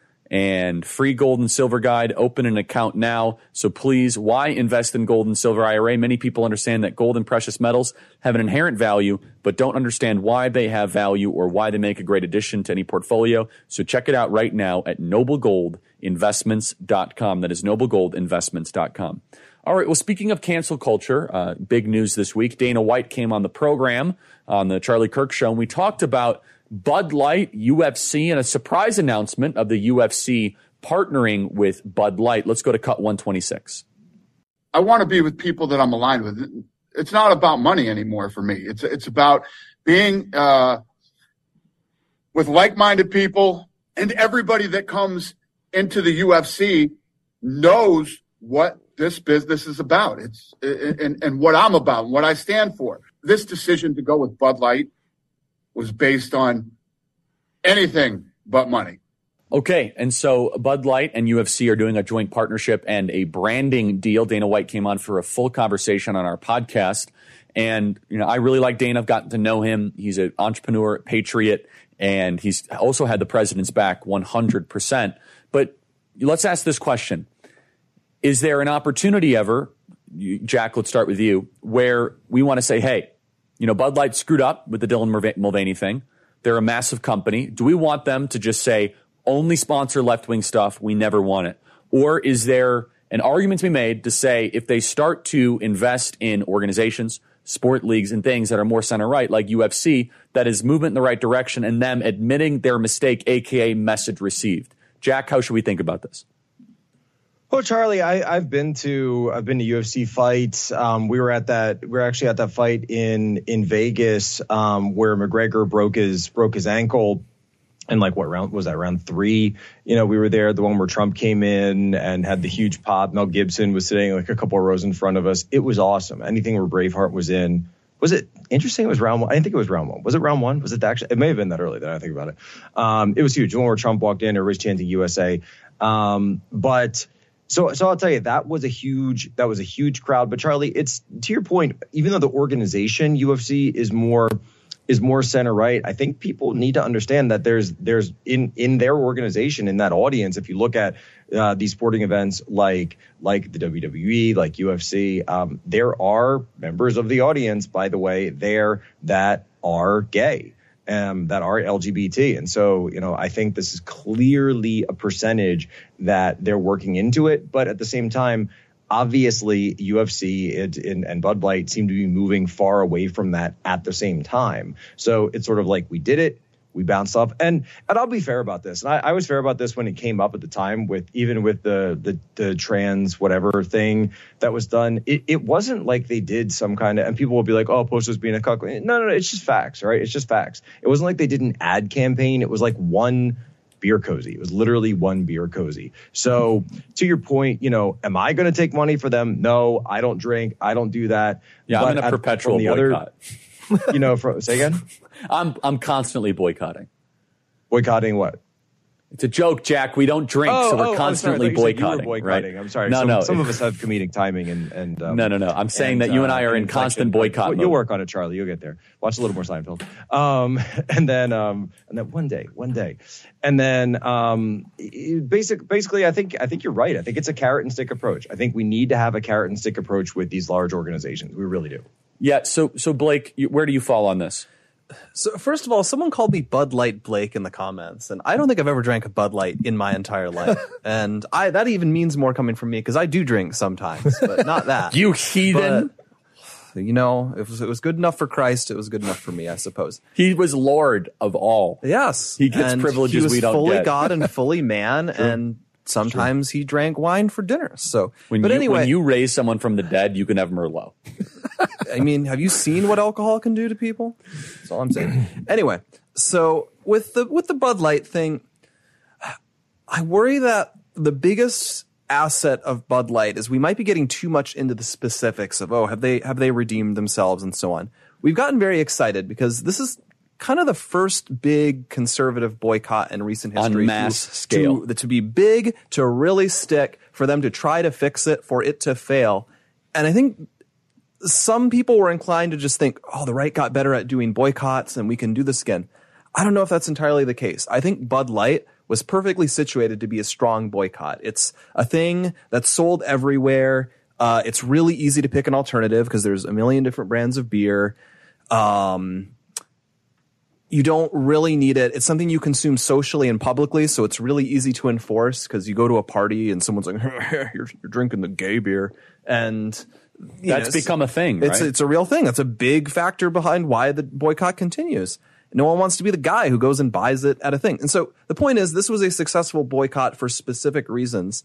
Speaker 10: And free gold and silver guide, open an account now. So please, why invest in gold and silver I R A? Many people understand that gold and precious metals have an inherent value, but don't understand why they have value or why they make a great addition to any portfolio. So check it out right now at noble gold investments dot com. That is noble gold investments dot com. All right. Well, speaking of cancel culture, uh, big news this week. Dana White came on the program on the Charlie Kirk Show, and we talked about Bud Light, U F C, and a surprise announcement of the U F C partnering with Bud Light. Let's go to cut one twenty-six.
Speaker 11: I want to be with people that I'm aligned with. It's not about money anymore for me. It's it's about being uh, with like-minded people, and everybody that comes into the U F C knows what this business is about. It's and, and what I'm about, and what I stand for. This decision to go with Bud Light was based on anything but money.
Speaker 10: Okay, and so Bud Light and U F C are doing a joint partnership and a branding deal. Dana White came on for a full conversation on our podcast. And, you know, I really like Dana. I've gotten to know him. He's an entrepreneur, patriot, and he's also had the president's back one hundred percent. But let's ask this question. Is there an opportunity ever, Jack, let's start with you, where we want to say, hey, you know, Bud Light screwed up with the Dylan Mulvaney thing. They're a massive company. Do we want them to just say, only sponsor left-wing stuff, we never want it? Or is there an argument to be made to say if they start to invest in organizations, sport leagues, and things that are more center-right, like U F C, that is movement in the right direction and them admitting their mistake, a k a message received? Jack, how should we think about this?
Speaker 8: Well, Charlie, I, I've been to I've been to U F C fights. Um, we were at that. We were actually at that fight in in Vegas um, where McGregor broke his broke his ankle. And like what round was that? Round three. You know, we were there. The one where Trump came in and had the huge pop. Mel Gibson was sitting like a couple of rows in front of us. It was awesome. Anything where Braveheart was in. Was it interesting? It was round one. I didn't think it was round one. Was it round one? Was it actually? It may have been that early that I think about it. Um, it was huge. The one where Trump walked in, everybody's chanting U S A. Um, but. So, so I'll tell you, that was a huge, that was a huge crowd. But Charlie, it's to your point, even though the organization U F C is more, is more center right, I think people need to understand that there's, there's in, in their organization, in that audience, if you look at uh, these sporting events like, like the W W E, like U F C, um, there are members of the audience, by the way, there that are gay. Um, that are L G B T. And so, you know, I think this is clearly a percentage that they're working into it. But at the same time, obviously, U F C and, and, and Bud Light seem to be moving far away from that at the same time. So it's sort of like we did it. We bounced off. And and I'll be fair about this. And I, I was fair about this when it came up at the time with even with the the, the trans whatever thing that was done. It, it wasn't like they did some kind of, and people will be like, oh, Post was being a cuck. No, no, no. It's just facts, right? It's just facts. It wasn't like they did an ad campaign. It was like one beer cozy. It was literally one beer cozy. So to your point, you know, am I going to take money for them? No, I don't drink. I don't do that.
Speaker 10: Yeah,
Speaker 8: but
Speaker 10: I'm in a perpetual boycott.
Speaker 8: Other, you know, from, say again?
Speaker 10: I'm I'm constantly boycotting.
Speaker 8: Boycotting what?
Speaker 10: It's a joke, Jack. We don't drink,
Speaker 8: oh,
Speaker 10: so we're
Speaker 8: oh,
Speaker 10: constantly
Speaker 8: I'm sorry.
Speaker 10: boycotting.
Speaker 8: You were boycotting.
Speaker 10: Right?
Speaker 8: I'm sorry.
Speaker 10: No,
Speaker 8: some,
Speaker 10: no.
Speaker 8: Some of us have comedic timing, and and um,
Speaker 10: no, no, no. I'm saying
Speaker 8: and,
Speaker 10: that you and I are
Speaker 8: uh,
Speaker 10: in constant boycott.
Speaker 8: You'll work on it, Charlie. You'll get there. Watch a little more Seinfeld. Um, and then um, and then one day, one day, and then um, basic, basically, I think I think you're right. I think it's a carrot and stick approach. I think we need to have a carrot and stick approach with these large organizations. We really do.
Speaker 10: Yeah. So so Blake, where do you fall on this?
Speaker 9: So first of all, someone called me Bud Light Blake in the comments, and I don't think I've ever drank a Bud Light in my entire life. And I that even means more coming from me because I do drink sometimes, but not that.
Speaker 10: You heathen.
Speaker 9: But, you know, if it was, it was good enough for Christ, it was good enough for me, I suppose.
Speaker 10: He was Lord of all.
Speaker 9: Yes.
Speaker 10: He gets
Speaker 9: and
Speaker 10: privileges
Speaker 9: he was
Speaker 10: we don't
Speaker 9: fully
Speaker 10: get.
Speaker 9: God and fully man, and sometimes he drank wine for dinner. So,
Speaker 10: when
Speaker 9: but
Speaker 10: you,
Speaker 9: anyway,
Speaker 10: when you raise someone from the dead, you can have Merlot.
Speaker 9: I mean, have you seen what alcohol can do to people? That's all I'm saying. Anyway, so with the with the Bud Light thing, I worry that the biggest asset of Bud Light is we might be getting too much into the specifics of, oh, have they have they redeemed themselves and so on. We've gotten very excited because this is kind of the first big conservative boycott in recent history.
Speaker 10: On mass
Speaker 9: to,
Speaker 10: scale.
Speaker 9: To, to be big, to really stick, for them to try to fix it, for it to fail. And I think some people were inclined to just think, oh, the right got better at doing boycotts and we can do this again. I don't know if that's entirely the case. I think Bud Light was perfectly situated to be a strong boycott. It's a thing that's sold everywhere. Uh, it's really easy to pick an alternative because there's a million different brands of beer. Um, you don't really need it. It's something you consume socially and publicly, so it's really easy to enforce because you go to a party and someone's like, you're, you're drinking the gay beer. And
Speaker 10: that's know, become a thing,
Speaker 9: It's,
Speaker 10: right?
Speaker 9: it's a real thing. That's a big factor behind why the boycott continues. No one wants to be the guy who goes and buys it at a thing. And so the point is, this was a successful boycott for specific reasons.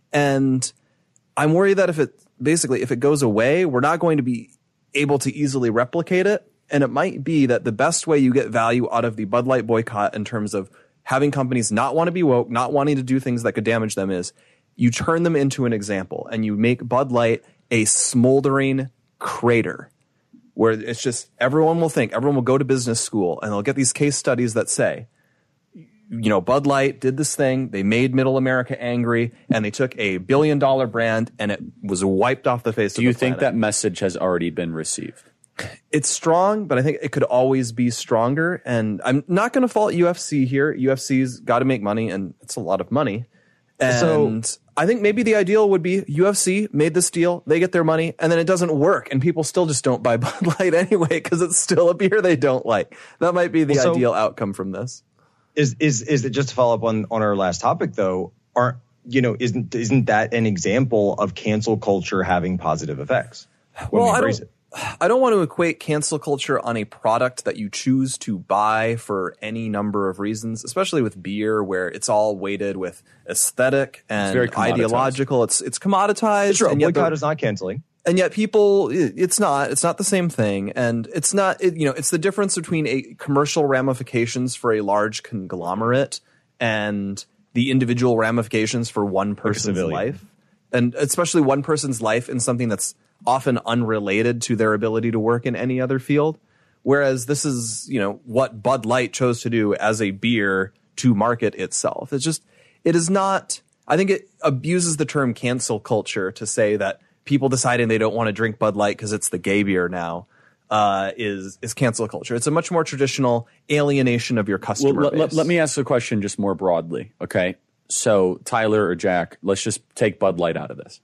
Speaker 9: And I'm worried that if it basically, if it goes away, we're not going to be able to easily replicate it. And it might be that the best way you get value out of the Bud Light boycott in terms of having companies not want to be woke, not wanting to do things that could damage them, is you turn them into an example and you make Bud Light a smoldering crater where it's just everyone will think, everyone will go to business school and they'll get these case studies that say, you know, Bud Light did this thing. They made middle America angry and they took a billion dollar brand and it was wiped off the face of the planet.
Speaker 10: Do you think that message has already been received?
Speaker 9: It's strong, but I think it could always be stronger. And I'm not going to fault U F C here. U F C's got to make money, and it's a lot of money. And so, I think maybe the ideal would be U F C made this deal, they get their money, and then it doesn't work, and people still just don't buy Bud Light anyway because it's still a beer they don't like. That might be the well, so ideal outcome from this.
Speaker 8: Is is is it just to follow up on on our last topic though? Aren't you know? Isn't isn't that an example of cancel culture having positive effects? When
Speaker 9: well,
Speaker 8: we
Speaker 9: I don't.
Speaker 8: it?
Speaker 9: I don't want to equate cancel culture on a product that you choose to buy for any number of reasons, especially with beer, where it's all weighted with aesthetic and
Speaker 10: it's
Speaker 9: ideological. It's it's commoditized.
Speaker 8: It's true.
Speaker 9: And yet
Speaker 8: boycott
Speaker 9: the,
Speaker 8: is not canceling.
Speaker 9: And yet people, it's not. It's not the same thing. And it's not, it, you know, it's the difference between a commercial ramifications for a large conglomerate and the individual ramifications for one person's life. And especially one person's life in something that's often unrelated to their ability to work in any other field. Whereas this is, you know, what Bud Light chose to do as a beer to market itself. It's just, it is not, I think it abuses the term cancel culture to say that people deciding they don't want to drink Bud Light because it's the gay beer now uh, is is cancel culture. It's a much more traditional alienation of your customer
Speaker 10: well,
Speaker 9: base.
Speaker 10: Let, let me ask the question just more broadly, okay? So Tyler or Jack, let's just take Bud Light out of this.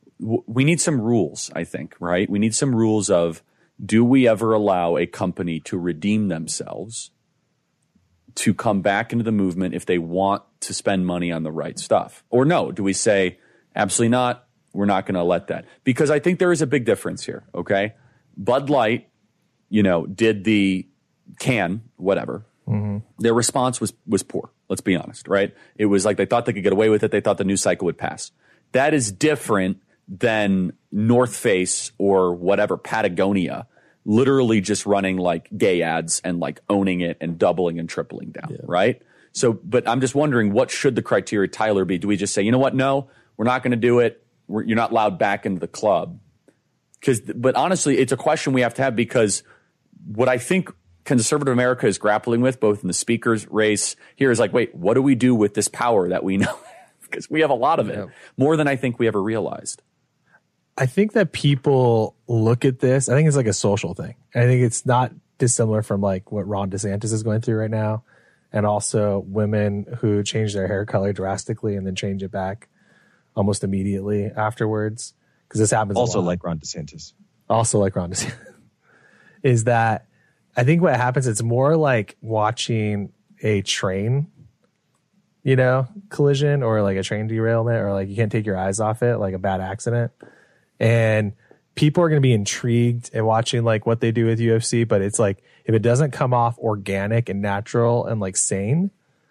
Speaker 10: We need some rules, I think, right? We need some rules of, do we ever allow a company to redeem themselves to come back into the movement if they want to spend money on the right stuff? Or no, do we say, absolutely not, we're not going to let that? Because I think there is a big difference here, okay? Bud Light, you know, did the can, whatever. Mm-hmm. Their response was was poor, let's be honest, right? It was like they thought they could get away with it. They thought the news cycle would pass. That is different than North Face or whatever, Patagonia, literally just running like gay ads and like owning it and doubling and tripling down, yeah. right? So, but I'm just wondering, what should the criteria, Tyler, be? Do we just say, you know what, no, we're not going to do it. We're, you're not allowed back into the club. Because, but honestly, it's a question we have to have, because what I think conservative America is grappling with, both in the speaker's race here, is like, wait, what do we do with this power that we know? Because we have a lot of it, yeah. more than I think we ever realized.
Speaker 7: I think that people look at this, I think it's like a social thing. I think it's not dissimilar from like what Ron DeSantis is going through right now. And also women who change their hair color drastically and then change it back almost immediately afterwards. Because this happens
Speaker 8: also
Speaker 7: a lot.
Speaker 8: like Ron DeSantis.
Speaker 7: Also like Ron DeSantis. Is that I think what happens, it's more like watching a train, you know, collision or like a train derailment, or like you can't take your eyes off it, like a bad accident. And people are going to be intrigued and watching like what they do with U F C, but it's like if it doesn't come off organic and natural and like sane,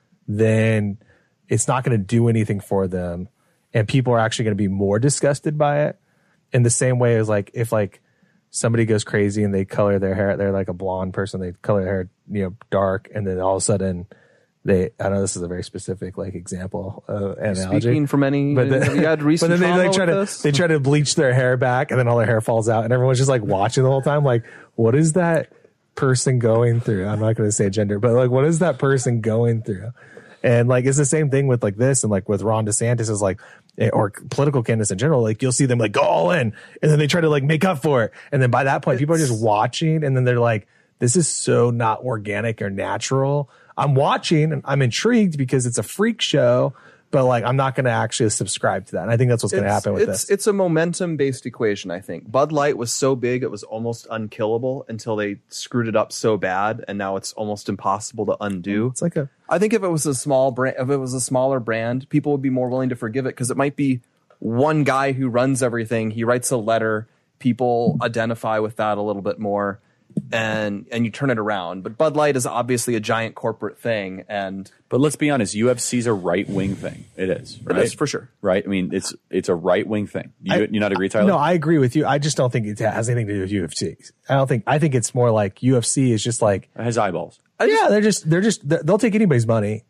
Speaker 7: then it's not going to do anything for them, and people are actually going to be more disgusted by it. In the same way as like if like somebody goes crazy and they color their hair, they're like a blonde person, they color their hair, you know, dark, and then all of a sudden they, I know this is a very specific like example uh, analogy.
Speaker 9: Speaking from any,
Speaker 7: but then,
Speaker 9: have you had recent
Speaker 7: but then they like try to
Speaker 9: this?
Speaker 7: they try to bleach their hair back, and then all their hair falls out, and everyone's just like watching the whole time. Like, what is that person going through? I'm not going to say gender, but like, what is that person going through? And like, it's the same thing with like this, and like with Ron DeSantis is like, or political candidates in general. Like you'll see them like go all in, and then they try to like make up for it, and then by that point, it's, people are just watching, and then they're like, this is so not organic or natural. I'm watching and I'm intrigued because it's a freak show, but like I'm not going to actually subscribe to that. And I think that's what's going to happen with
Speaker 9: it's,
Speaker 7: this.
Speaker 9: It's a momentum based equation, I think. Bud Light was so big it was almost unkillable until they screwed it up so bad, and now it's almost impossible to undo.
Speaker 7: It's like a
Speaker 9: I think if it was a small brand, if it was a smaller brand, people would be more willing to forgive it, because it might be one guy who runs everything. He writes a letter, people identify with that a little bit more. And and you turn it around. But Bud Light is obviously a giant corporate thing. And
Speaker 10: but let's be honest, U F C's a right wing thing. It is. Right?
Speaker 9: It is for sure.
Speaker 10: Right? I mean, it's it's a right wing thing. You
Speaker 7: I,
Speaker 10: you not agree, Tyler?
Speaker 7: No, I agree with you. I just don't think it has anything to do with U F C. I don't think. I think it's more like U F C is just like
Speaker 10: it has eyeballs.
Speaker 7: Yeah, just, they're just they're just they'll take anybody's money.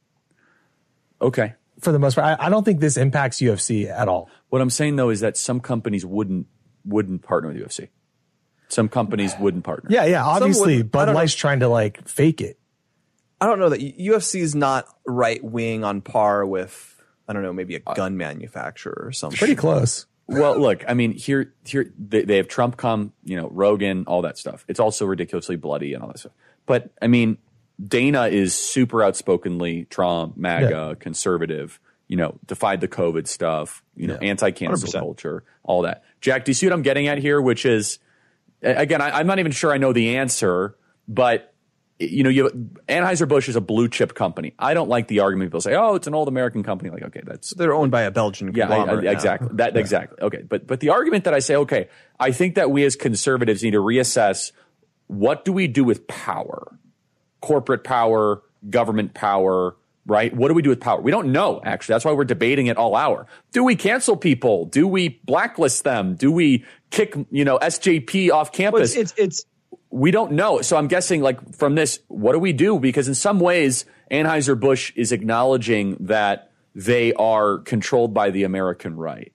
Speaker 10: Okay.
Speaker 7: For the most part, I, I don't think this impacts U F C at all.
Speaker 10: What I'm saying though is that some companies wouldn't wouldn't partner with U F C. Some companies wouldn't partner.
Speaker 7: Yeah, yeah. Obviously, Bud Light's trying to like fake it.
Speaker 9: I don't know that U F C is not right wing on par with, I don't know, maybe a gun manufacturer or something.
Speaker 7: Pretty close.
Speaker 10: Well, look, I mean, here, here they, they have Trump come, you know, Rogan, all that stuff. It's also ridiculously bloody and all that stuff. But I mean, Dana is super outspokenly Trump, MAGA, yeah. conservative. You know, defied the COVID stuff. You know, yeah. anti-cancel one hundred percent culture, all that. Jack, do you see what I'm getting at here? Which is. Again, I, I'm not even sure I know the answer, but you know, you Anheuser-Busch is a blue chip company. I don't like the argument people say, "Oh, it's an old American company." Like, okay, that's
Speaker 9: they're owned by a Belgian conglomerate.
Speaker 10: Yeah, I, I, exactly. That yeah. exactly. Okay, but but the argument that I say, okay, I think that we as conservatives need to reassess what do we do with power, corporate power, government power. Right? What do we do with power? We don't know, actually. That's why we're debating it all hour. Do we cancel people? Do we blacklist them? Do we kick, you know, S J P off campus?
Speaker 8: Well, it's, it's, it's
Speaker 10: we don't know. So I'm guessing, like, from this, what do we do? Because in some ways, Anheuser-Busch is acknowledging that they are controlled by the American right.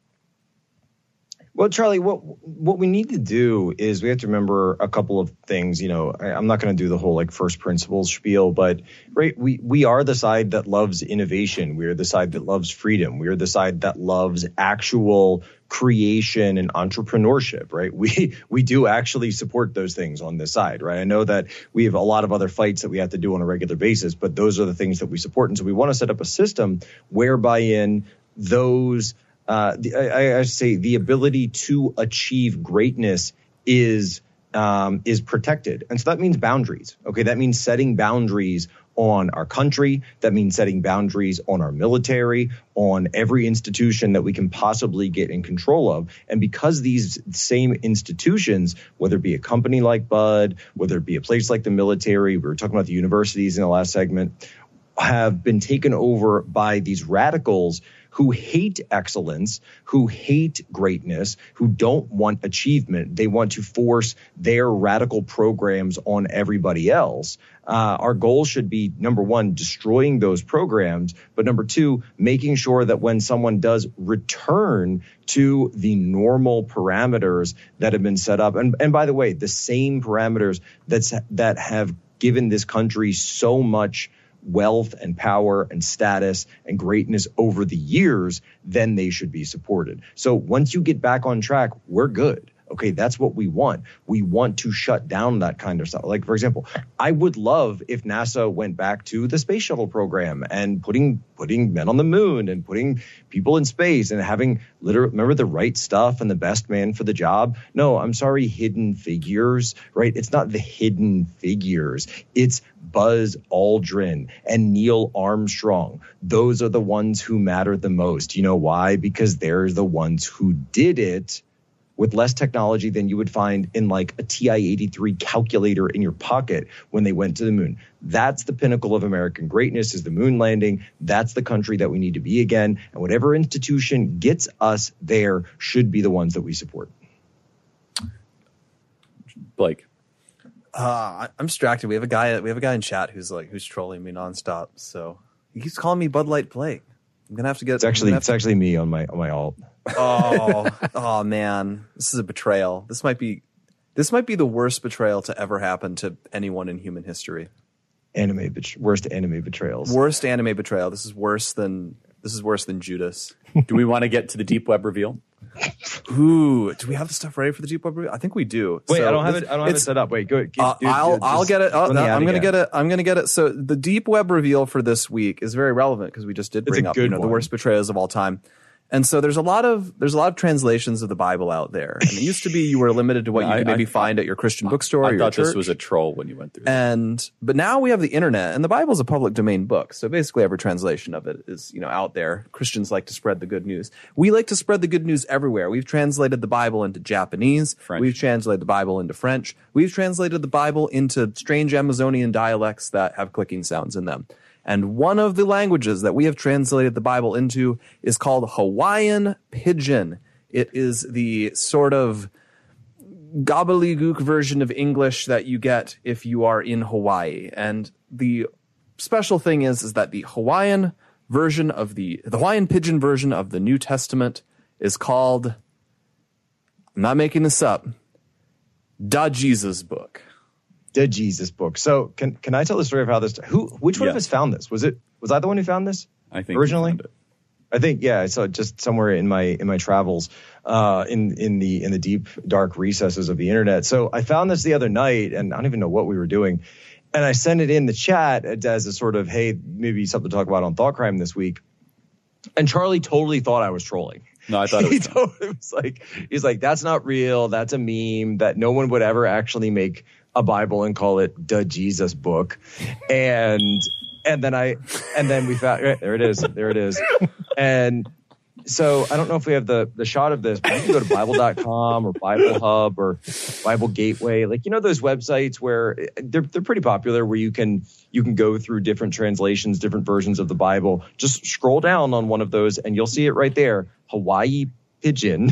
Speaker 8: Well, Charlie, what what we need to do is we have to remember a couple of things. You know, I, I'm not going to do the whole like first principles spiel, but right, we we are the side that loves innovation. We are the side that loves freedom. We are the side that loves actual creation and entrepreneurship. Right? We we do actually support those things on this side. Right? I know that we have a lot of other fights that we have to do on a regular basis, but those are the things that we support. And so we want to set up a system whereby in those. Uh, the, I, I say the ability to achieve greatness is um, is protected. And so that means boundaries. OK, that means setting boundaries on our country. That means setting boundaries on our military, on every institution that we can possibly get in control of. And because these same institutions, whether it be a company like Bud, whether it be a place like the military, we were talking about the universities in the last segment, have been taken over by these radicals, who hate excellence, who hate greatness, who don't want achievement. They want to force their radical programs on everybody else. Uh, our goal should be, number one, destroying those programs, but number two, making sure that when someone does return to the normal parameters that have been set up, and, and by the way, the same parameters that's, that have given this country so much wealth and power and status and greatness over the years, then they should be supported. So once you get back on track, we're good. Okay, that's what we want. We want to shut down that kind of stuff. Like, for example, I would love if NASA went back to the space shuttle program and putting putting men on the moon and putting people in space and having, literally, remember the right stuff and the best man for the job? No, I'm sorry, Hidden Figures, right? It's not the Hidden Figures. It's Buzz Aldrin and Neil Armstrong. Those are the ones who matter the most. You know why? Because they're the ones who did it with less technology than you would find in like a T I eighty-three calculator in your pocket when they went to the moon. That's the pinnacle of American greatness, is the moon landing. That's the country that we need to be again. And whatever institution gets us there should be the ones that we support.
Speaker 10: Blake.
Speaker 9: Uh, I'm distracted. We have a guy. We have a guy in chat who's like who's trolling me nonstop. So he keeps calling me Bud Light Blake. I'm gonna have to get.
Speaker 8: It's actually it's
Speaker 9: to,
Speaker 8: actually me on my on my alt.
Speaker 9: Oh, oh man, this is a betrayal. This might be, this might be the worst betrayal to ever happen to anyone in human history.
Speaker 8: Anime, bet- worst anime betrayals.
Speaker 9: Worst anime betrayal. This is worse than this is worse than Judas.
Speaker 10: Do we want to get to the deep web reveal?
Speaker 9: Ooh, do we have the stuff ready for the deep web reveal? I think we do.
Speaker 8: Wait,
Speaker 9: so
Speaker 8: I don't have
Speaker 9: this,
Speaker 8: it. I don't have it set up. Wait, go. Dude,
Speaker 9: uh,
Speaker 8: dude,
Speaker 9: I'll
Speaker 8: dude,
Speaker 9: I'll get it. Oh, no, I'm gonna
Speaker 8: again.
Speaker 9: get it. I'm gonna get it. So the deep web reveal for this week is very relevant because we just did bring up you know, the worst betrayals of all time. And so there's a lot of there's a lot of translations of the Bible out there. And it used to be you were limited to what
Speaker 10: yeah,
Speaker 9: you could
Speaker 10: I,
Speaker 9: maybe
Speaker 10: I,
Speaker 9: find at your Christian bookstore.
Speaker 10: I
Speaker 9: or your
Speaker 10: thought
Speaker 9: church.
Speaker 10: This was a troll when you went through.
Speaker 9: And but now we have the internet, and the Bible is a public domain book. So basically, every translation of it is you know out there. Christians like to spread the good news. We like to spread the good news everywhere. We've translated the Bible into Japanese.
Speaker 10: French.
Speaker 9: We've translated the Bible into French. We've translated the Bible into strange Amazonian dialects that have clicking sounds in them. And one of the languages that we have translated the Bible into is called Hawaiian Pidgin. It is the sort of gobbledygook version of English that you get if you are in Hawaii. And the special thing is, is that the Hawaiian version of the, the Hawaiian Pidgin version of the New Testament is called, I'm not making this up, Da Jesus Book.
Speaker 8: Da Jesus Book. So can can I tell the story of how this? Who? Which one
Speaker 10: yeah.
Speaker 8: of us found this? Was it? Was I the one who found this?
Speaker 10: I think
Speaker 8: originally. I think yeah. I saw it just somewhere in my in my travels, uh, in in the in the deep dark recesses of the internet. So I found this the other night, and I don't even know what we were doing, and I sent it in the chat as a sort of hey, maybe something to talk about on Thought Crime this week. And Charlie totally thought I was trolling.
Speaker 10: No, I thought it was,
Speaker 8: he totally was like he's like that's not real. That's a meme that no one would ever actually make a Bible and call it Da Jesus Book. And and then I and then we found right, there it is. There it is. And so I don't know if we have the the shot of this, but you can go to Bible dot com or Bible Hub or Bible Gateway. Like, you know, those websites where they're they're pretty popular where you can you can go through different translations, different versions of the Bible. Just scroll down on one of those and you'll see it right there. Hawaii Pidgin.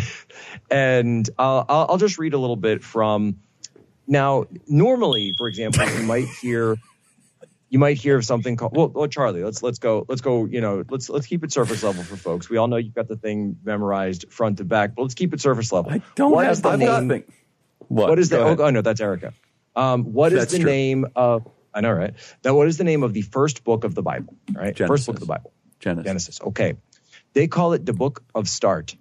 Speaker 8: And uh, I'll, I'll just read a little bit from. Now, normally, for example, you might hear you might hear of something called well, well, Charlie, let's let's go, let's go, you know, let's let's keep it surface level for folks. We all know you've got the thing memorized front to back, but let's keep it surface level.
Speaker 10: I don't
Speaker 8: what
Speaker 10: have
Speaker 8: is the
Speaker 10: I've
Speaker 8: name,
Speaker 10: got What?
Speaker 8: What is
Speaker 10: Go
Speaker 8: the
Speaker 10: ahead.
Speaker 8: oh, oh no, that's Erica. Um, what
Speaker 10: That's
Speaker 8: is the
Speaker 10: true.
Speaker 8: name of I know, right? Now, what is the name of the first book of the Bible? Right?
Speaker 10: Genesis.
Speaker 8: First book of the Bible.
Speaker 10: Genesis.
Speaker 8: Genesis. Okay. They call it the book of start.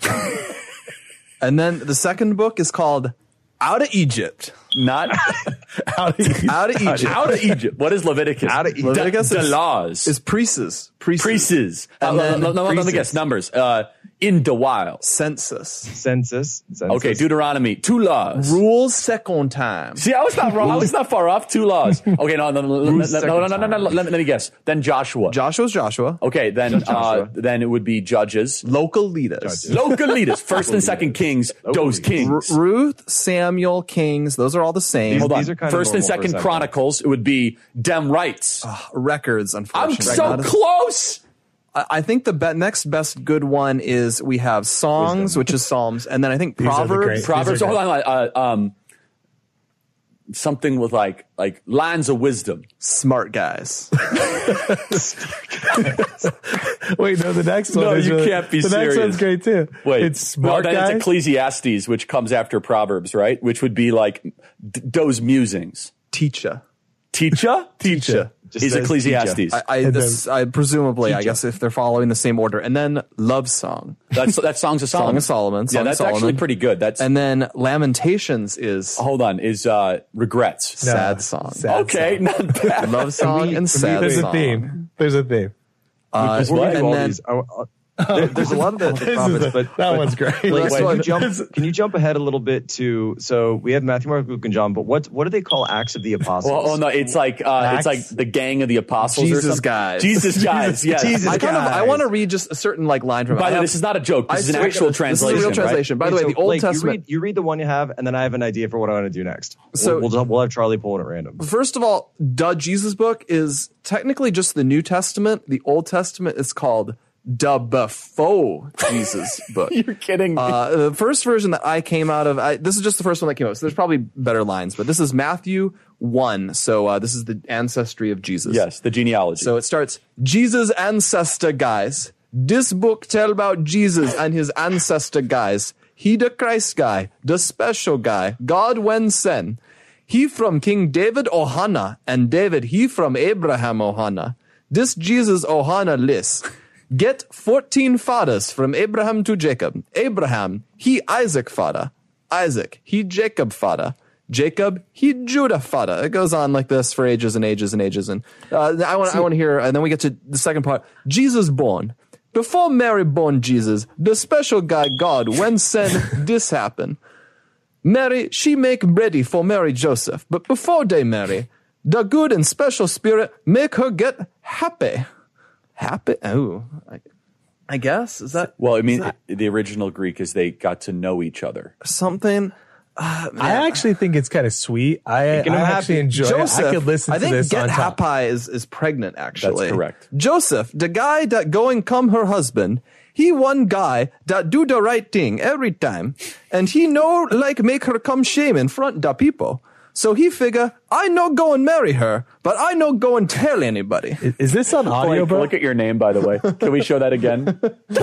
Speaker 9: And then the second book is called Out of Egypt.
Speaker 10: Not out of Egypt.
Speaker 9: Out of Egypt.
Speaker 10: Out of Egypt. What is Leviticus?
Speaker 8: Out of Egypt.
Speaker 9: Leviticus
Speaker 10: the,
Speaker 9: is,
Speaker 10: the laws.
Speaker 9: is priests. Priests.
Speaker 10: Priests.
Speaker 9: And
Speaker 10: Uh,
Speaker 9: then
Speaker 10: let, let, let me
Speaker 9: priests.
Speaker 10: guess. Numbers. Uh, in the wild.
Speaker 9: Census.
Speaker 8: Census. Census.
Speaker 10: Okay, Deuteronomy. Two laws.
Speaker 9: Rules second time.
Speaker 10: See, I was not wrong. I was not far off. Two laws. Okay, no, no, no, no, no, no, no, no, no, Let, let me guess. Then Joshua.
Speaker 9: Joshua's Joshua.
Speaker 10: Okay, then uh,
Speaker 8: Joshua.
Speaker 10: then it would be Judges.
Speaker 9: Local leaders.
Speaker 10: Local leaders. First and Second Kings. Those
Speaker 9: R-
Speaker 10: kings.
Speaker 9: Ruth, Samuel, Kings. Those are all the same.
Speaker 10: Hold on.
Speaker 8: These are kind of
Speaker 10: First and
Speaker 8: normal for a
Speaker 10: Second
Speaker 8: second.
Speaker 10: Chronicles. It would be Dem rights.
Speaker 9: Records,
Speaker 10: I'm
Speaker 9: unfortunately.
Speaker 10: so
Speaker 9: Not as-
Speaker 10: close.
Speaker 9: I I think the be- next best good one is we have songs,
Speaker 8: Wisdom.
Speaker 9: which is Psalms, and then I think
Speaker 7: These are the
Speaker 9: Proverbs.
Speaker 7: great-
Speaker 10: Proverbs.
Speaker 7: These are
Speaker 10: Hold on. Uh, um, something with like like lines of wisdom.
Speaker 9: Smart guys.
Speaker 7: Wait, no, the next one.
Speaker 10: No,
Speaker 7: is
Speaker 10: you
Speaker 7: really-
Speaker 10: can't be
Speaker 7: the
Speaker 10: serious.
Speaker 7: next one's great too.
Speaker 10: Wait,
Speaker 7: it's smart
Speaker 10: no, then
Speaker 7: guys.
Speaker 10: it's Ecclesiastes, which comes after Proverbs, right? Which would be like D- Doe's musings.
Speaker 9: Teacher.
Speaker 10: Teacher?
Speaker 9: Teacher.
Speaker 8: Just
Speaker 10: is
Speaker 8: says
Speaker 10: Ecclesiastes.
Speaker 9: I, I,
Speaker 7: And
Speaker 9: this, I presumably, I guess, if they're following the same order, and then love song,
Speaker 10: That's that Songs of Solomon.
Speaker 9: Song of Solomon, Song
Speaker 10: yeah,
Speaker 9: of
Speaker 10: that's
Speaker 9: Solomon.
Speaker 10: actually pretty good. That's
Speaker 9: and then Lamentations is
Speaker 10: hold on, is uh regrets.
Speaker 7: No,
Speaker 9: sad song.
Speaker 7: sad
Speaker 10: Okay,
Speaker 7: song.
Speaker 10: not bad.
Speaker 9: Love song
Speaker 8: we-
Speaker 9: and
Speaker 8: can we-
Speaker 9: sad
Speaker 7: There's
Speaker 9: song.
Speaker 7: a theme. There's a theme.
Speaker 9: Uh,
Speaker 10: Which is what?
Speaker 9: and
Speaker 8: all
Speaker 9: then
Speaker 8: these. I- I- there- there's a lot of the, the
Speaker 7: This is
Speaker 8: prophets,
Speaker 7: the-
Speaker 8: but
Speaker 7: that
Speaker 8: but-
Speaker 7: one's great.
Speaker 8: Like,
Speaker 9: That's
Speaker 8: can,
Speaker 9: what-
Speaker 8: you jump, can you jump ahead a little bit to? So we have Matthew, Mark, Luke, and John. But what what do they call Acts of the Apostles?
Speaker 10: Well, oh no, it's like uh,
Speaker 7: Acts?
Speaker 10: it's like the gang of the apostles. or
Speaker 9: Jesus
Speaker 10: something.
Speaker 9: guys.
Speaker 10: Jesus guys. Yes.
Speaker 8: Jesus
Speaker 9: I kind of I
Speaker 8: guys.
Speaker 9: want to read just a certain like line from it.
Speaker 10: By
Speaker 9: I
Speaker 10: the way,
Speaker 9: have-
Speaker 10: this is not a joke. This
Speaker 9: I
Speaker 10: is an
Speaker 9: swear-
Speaker 10: actual
Speaker 9: this
Speaker 10: translation.
Speaker 9: is a real
Speaker 10: right?
Speaker 9: translation. By the way,
Speaker 8: So,
Speaker 9: the Old
Speaker 8: Blake,
Speaker 9: Testament.
Speaker 8: You read, you read the one you have, and then I have an idea for what I want to do next.
Speaker 9: So-
Speaker 8: we'll, we'll, we'll have Charlie pull it at random.
Speaker 9: First of all, the Jesus book is technically just the New Testament. The Old Testament is called the before Jesus book.
Speaker 10: You're kidding me.
Speaker 9: Uh, the first version that I came out of, I, this is just the first one that came out. So there's probably better lines, but this is Matthew one. So uh, this is the ancestry of Jesus.
Speaker 10: yes, the genealogy.
Speaker 9: So it starts, Jesus ancestor guys. This book tell about Jesus and his ancestor guys. He the Christ guy, the special guy, God when sent. He from King David Ohana, and David he from Abraham Ohana. This Jesus Ohana list. Get fourteen fathers from Abraham to Jacob. Abraham, he Isaac father. Isaac, he Jacob father. Jacob, he Judah father. It goes on like this for ages and ages and ages. And uh, I want I want to hear, and then we get to the second part. Jesus born. Before Mary born Jesus, the special guy God when send this happen. Mary, she make ready for Mary Joseph, but before they marry, the good and special spirit make her get happy. Happy? Oh, I, I guess is that
Speaker 10: well, I mean, the original Greek is they got to know each other.
Speaker 9: something? Uh,
Speaker 7: I actually think it's kind of sweet. I, I
Speaker 8: Making him
Speaker 7: actually
Speaker 8: happy.
Speaker 7: enjoy
Speaker 9: Joseph,
Speaker 7: it. I could listen
Speaker 9: I
Speaker 7: to
Speaker 9: think
Speaker 7: this
Speaker 9: Get
Speaker 7: on top.
Speaker 9: Happy is, is pregnant, actually.
Speaker 10: That's correct.
Speaker 9: Joseph, the guy that going come her husband, he one guy that do the right thing every time. And he no like make her come shame in front the people. So he figure, I no go and marry her, but I no go and tell anybody.
Speaker 7: Is, is this on
Speaker 10: Blake,
Speaker 7: audiobook?
Speaker 10: look at your name, by the way. Can we show that again?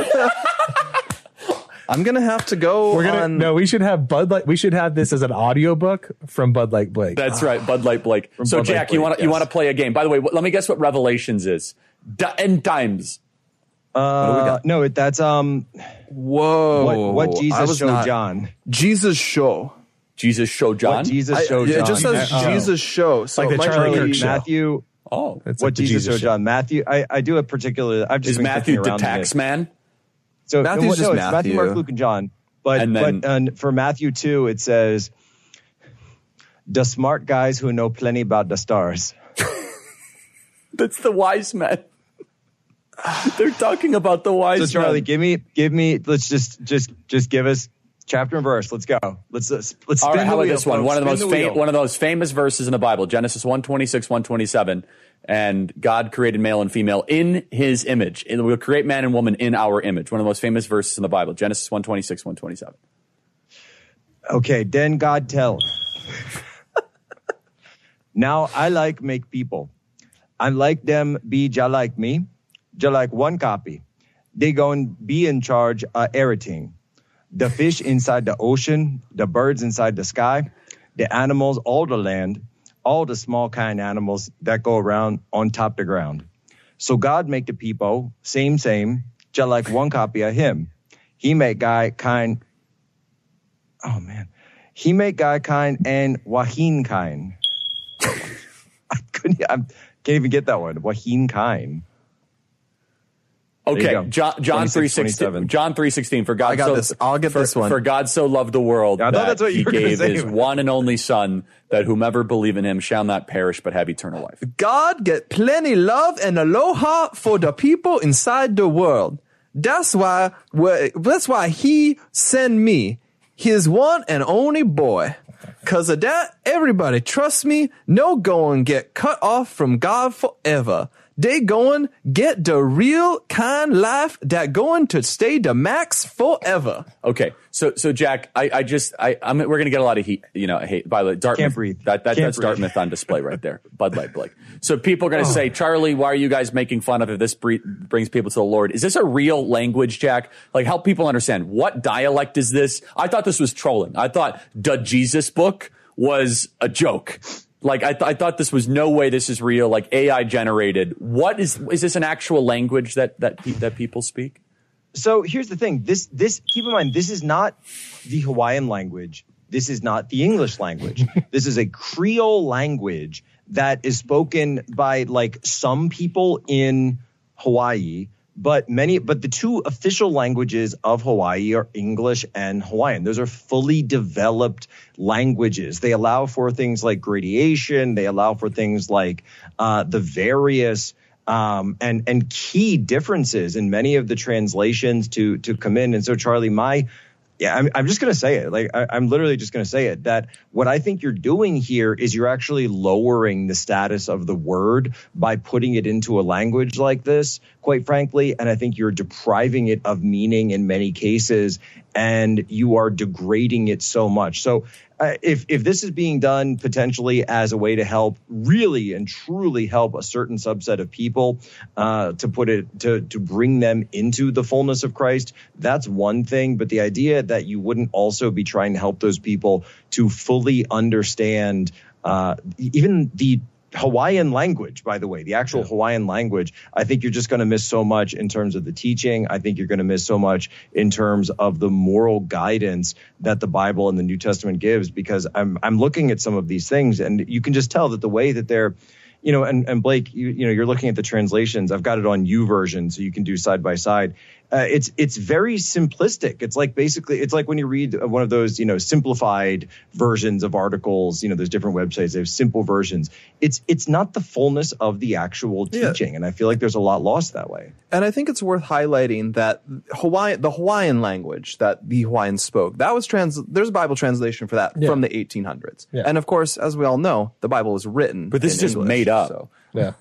Speaker 9: I'm going to have to go
Speaker 7: We're gonna
Speaker 9: on.
Speaker 7: no. We should have Bud Light. We should have this as an audiobook from Bud Light Blake.
Speaker 10: That's right, Bud Light Blake. So,
Speaker 8: Bud Light
Speaker 10: Jack, you
Speaker 8: Blake,
Speaker 10: want to you
Speaker 8: yes.
Speaker 10: want to play a game? By the way, what, let me guess what Revelations is. The end times.
Speaker 8: Uh, no, it- that's um.
Speaker 9: Whoa.
Speaker 8: What, what
Speaker 9: I
Speaker 8: Jesus
Speaker 9: was
Speaker 8: showed
Speaker 9: not-
Speaker 8: John?
Speaker 9: Jesus show.
Speaker 10: Jesus showed John.
Speaker 8: What Jesus
Speaker 9: I-
Speaker 8: showed
Speaker 9: yeah,
Speaker 8: John?
Speaker 9: it just says
Speaker 8: Uh,
Speaker 9: Jesus show. So
Speaker 7: Like the
Speaker 9: it might
Speaker 7: Charlie
Speaker 9: be-
Speaker 7: Kirk show.
Speaker 8: Matthew.
Speaker 10: oh,
Speaker 7: It's
Speaker 8: What
Speaker 7: like the
Speaker 8: Jesus,
Speaker 7: Jesus
Speaker 8: showed John? Matthew. I, I do a particular. I've just
Speaker 10: is
Speaker 8: been
Speaker 10: Matthew
Speaker 8: clicking
Speaker 10: the
Speaker 8: around in
Speaker 10: tax
Speaker 8: it.
Speaker 10: man?
Speaker 8: So
Speaker 9: Matthew's
Speaker 8: no,
Speaker 9: just
Speaker 8: no, it's Matthew,
Speaker 9: Matthew.
Speaker 8: Mark, Luke, and John. But
Speaker 10: And then-
Speaker 8: but and for Matthew two, it says the smart guys who know plenty about the stars.
Speaker 10: That's the wise men. They're talking about the wise
Speaker 8: So Charlie,
Speaker 10: men.
Speaker 8: give me give me. Let's just just just give us chapter and verse. Let's go. Let's let's, let's
Speaker 10: All
Speaker 8: spin
Speaker 10: right, how
Speaker 8: the
Speaker 10: about
Speaker 8: wheel,
Speaker 10: this one?
Speaker 8: folks.
Speaker 10: One of the
Speaker 8: Spin
Speaker 10: most
Speaker 8: the
Speaker 10: fam-
Speaker 8: wheel.
Speaker 10: one of the most famous verses in the Bible, Genesis one twenty-six, one twenty-seven. And God created male and female in his image. And we'll create man and woman in our image. One of the most famous verses in the Bible, Genesis one twenty-six, one twenty-seven.
Speaker 8: Okay, then God tell. Now I like make people. I like them be ja like me, ja like one copy. They gon' be in charge of everything. The fish inside the ocean, the birds inside the sky, the animals, all the land, all the small kind animals that go around on top the ground. So God make the people same same, ja like one copy of him. He make guy kind. Oh man. He make guy kind and Wahin kind. I couldn't I can't even get that one. Wahin kind. There you
Speaker 10: Okay,
Speaker 8: go.
Speaker 10: John, John three
Speaker 8: twenty-six,
Speaker 10: sixteen.
Speaker 8: twenty-seven.
Speaker 10: John three sixteen. For God
Speaker 9: I got
Speaker 10: so
Speaker 9: this. I'll get
Speaker 10: for,
Speaker 9: this one.
Speaker 10: For God so loved the world
Speaker 8: I thought
Speaker 10: that
Speaker 8: that's what
Speaker 10: he
Speaker 8: you were gonna
Speaker 10: gave
Speaker 8: say.
Speaker 10: his one and only Son, that whomever believe in him shall not perish but have eternal life.
Speaker 9: God get plenty love and aloha for the people inside the world. That's why, that's why he send me, his one and only boy. Cause of that, everybody trust me, no go and get cut off from God forever. they going get the real kind life that going to stay the max forever.
Speaker 10: Okay, so so Jack, I, I just I I'm, we're gonna get a lot of heat, you know, hate. By the way, Dartmouth,
Speaker 8: Can't breathe.
Speaker 10: That, that
Speaker 8: Can't
Speaker 10: that's
Speaker 8: breathe.
Speaker 10: Dartmouth on display right there. Bud Light, Blake. So people are gonna oh. say, Charlie, why are you guys making fun of it? This bre- brings people to the Lord. Is this a real language, Jack? Like, help people understand what dialect is this? I thought this was trolling. I thought the Jesus book was a joke. Like, I, th- I thought this was no way this is real, like A I generated. What is, is this an actual language that, that, pe- that people speak?
Speaker 8: So here's the thing. This, this, keep in mind, this is not the Hawaiian language. This is not the English language. This is a Creole language that is spoken by like some people in Hawaii, but many, but the two official languages of Hawaii are English and Hawaiian. Those are fully developed languages. They allow for things like gradation. They allow for things like uh, the various um, and and key differences in many of the translations to to come in. And so, Charlie, my Yeah, I'm, I'm just going to say it. Like, I, I'm literally just going to say it, that what I think you're doing here is you're actually lowering the status of the word by putting it into a language like this, quite frankly. And I think you're depriving it of meaning in many cases, and you are degrading it so much. So uh, if if this is being done potentially as a way to help really and truly help a certain subset of people, uh, to put it to to bring them into the fullness of Christ, that's one thing. But the idea that you wouldn't also be trying to help those people to fully understand uh, even the Hawaiian language, by the way, the actual yeah. Hawaiian language, I think you're just going to miss so much in terms of the teaching. I think you're going to miss so much in terms of the moral guidance that the Bible and the New Testament gives, because I'm I'm looking at some of these things, and you can just tell that the way that they're, you know, and, and Blake, you, you know, you're looking at the translations. I've got it on YouVersion, so you can do side by side. Uh, it's it's very simplistic. It's like basically, it's like when you read one of those, you know, simplified versions of articles. You know, there's different websites. They have simple versions. It's it's not the fullness of the actual teaching, yeah. and I feel like there's a lot lost that way.
Speaker 9: And I think it's worth highlighting that Hawaii, the Hawaiian language that the Hawaiians spoke, that was trans. There's a Bible translation for that yeah. from the eighteen hundreds, yeah. and of course, as we all know, the Bible was written.
Speaker 10: But this is just
Speaker 9: English,
Speaker 10: made up.
Speaker 9: So.
Speaker 7: Yeah.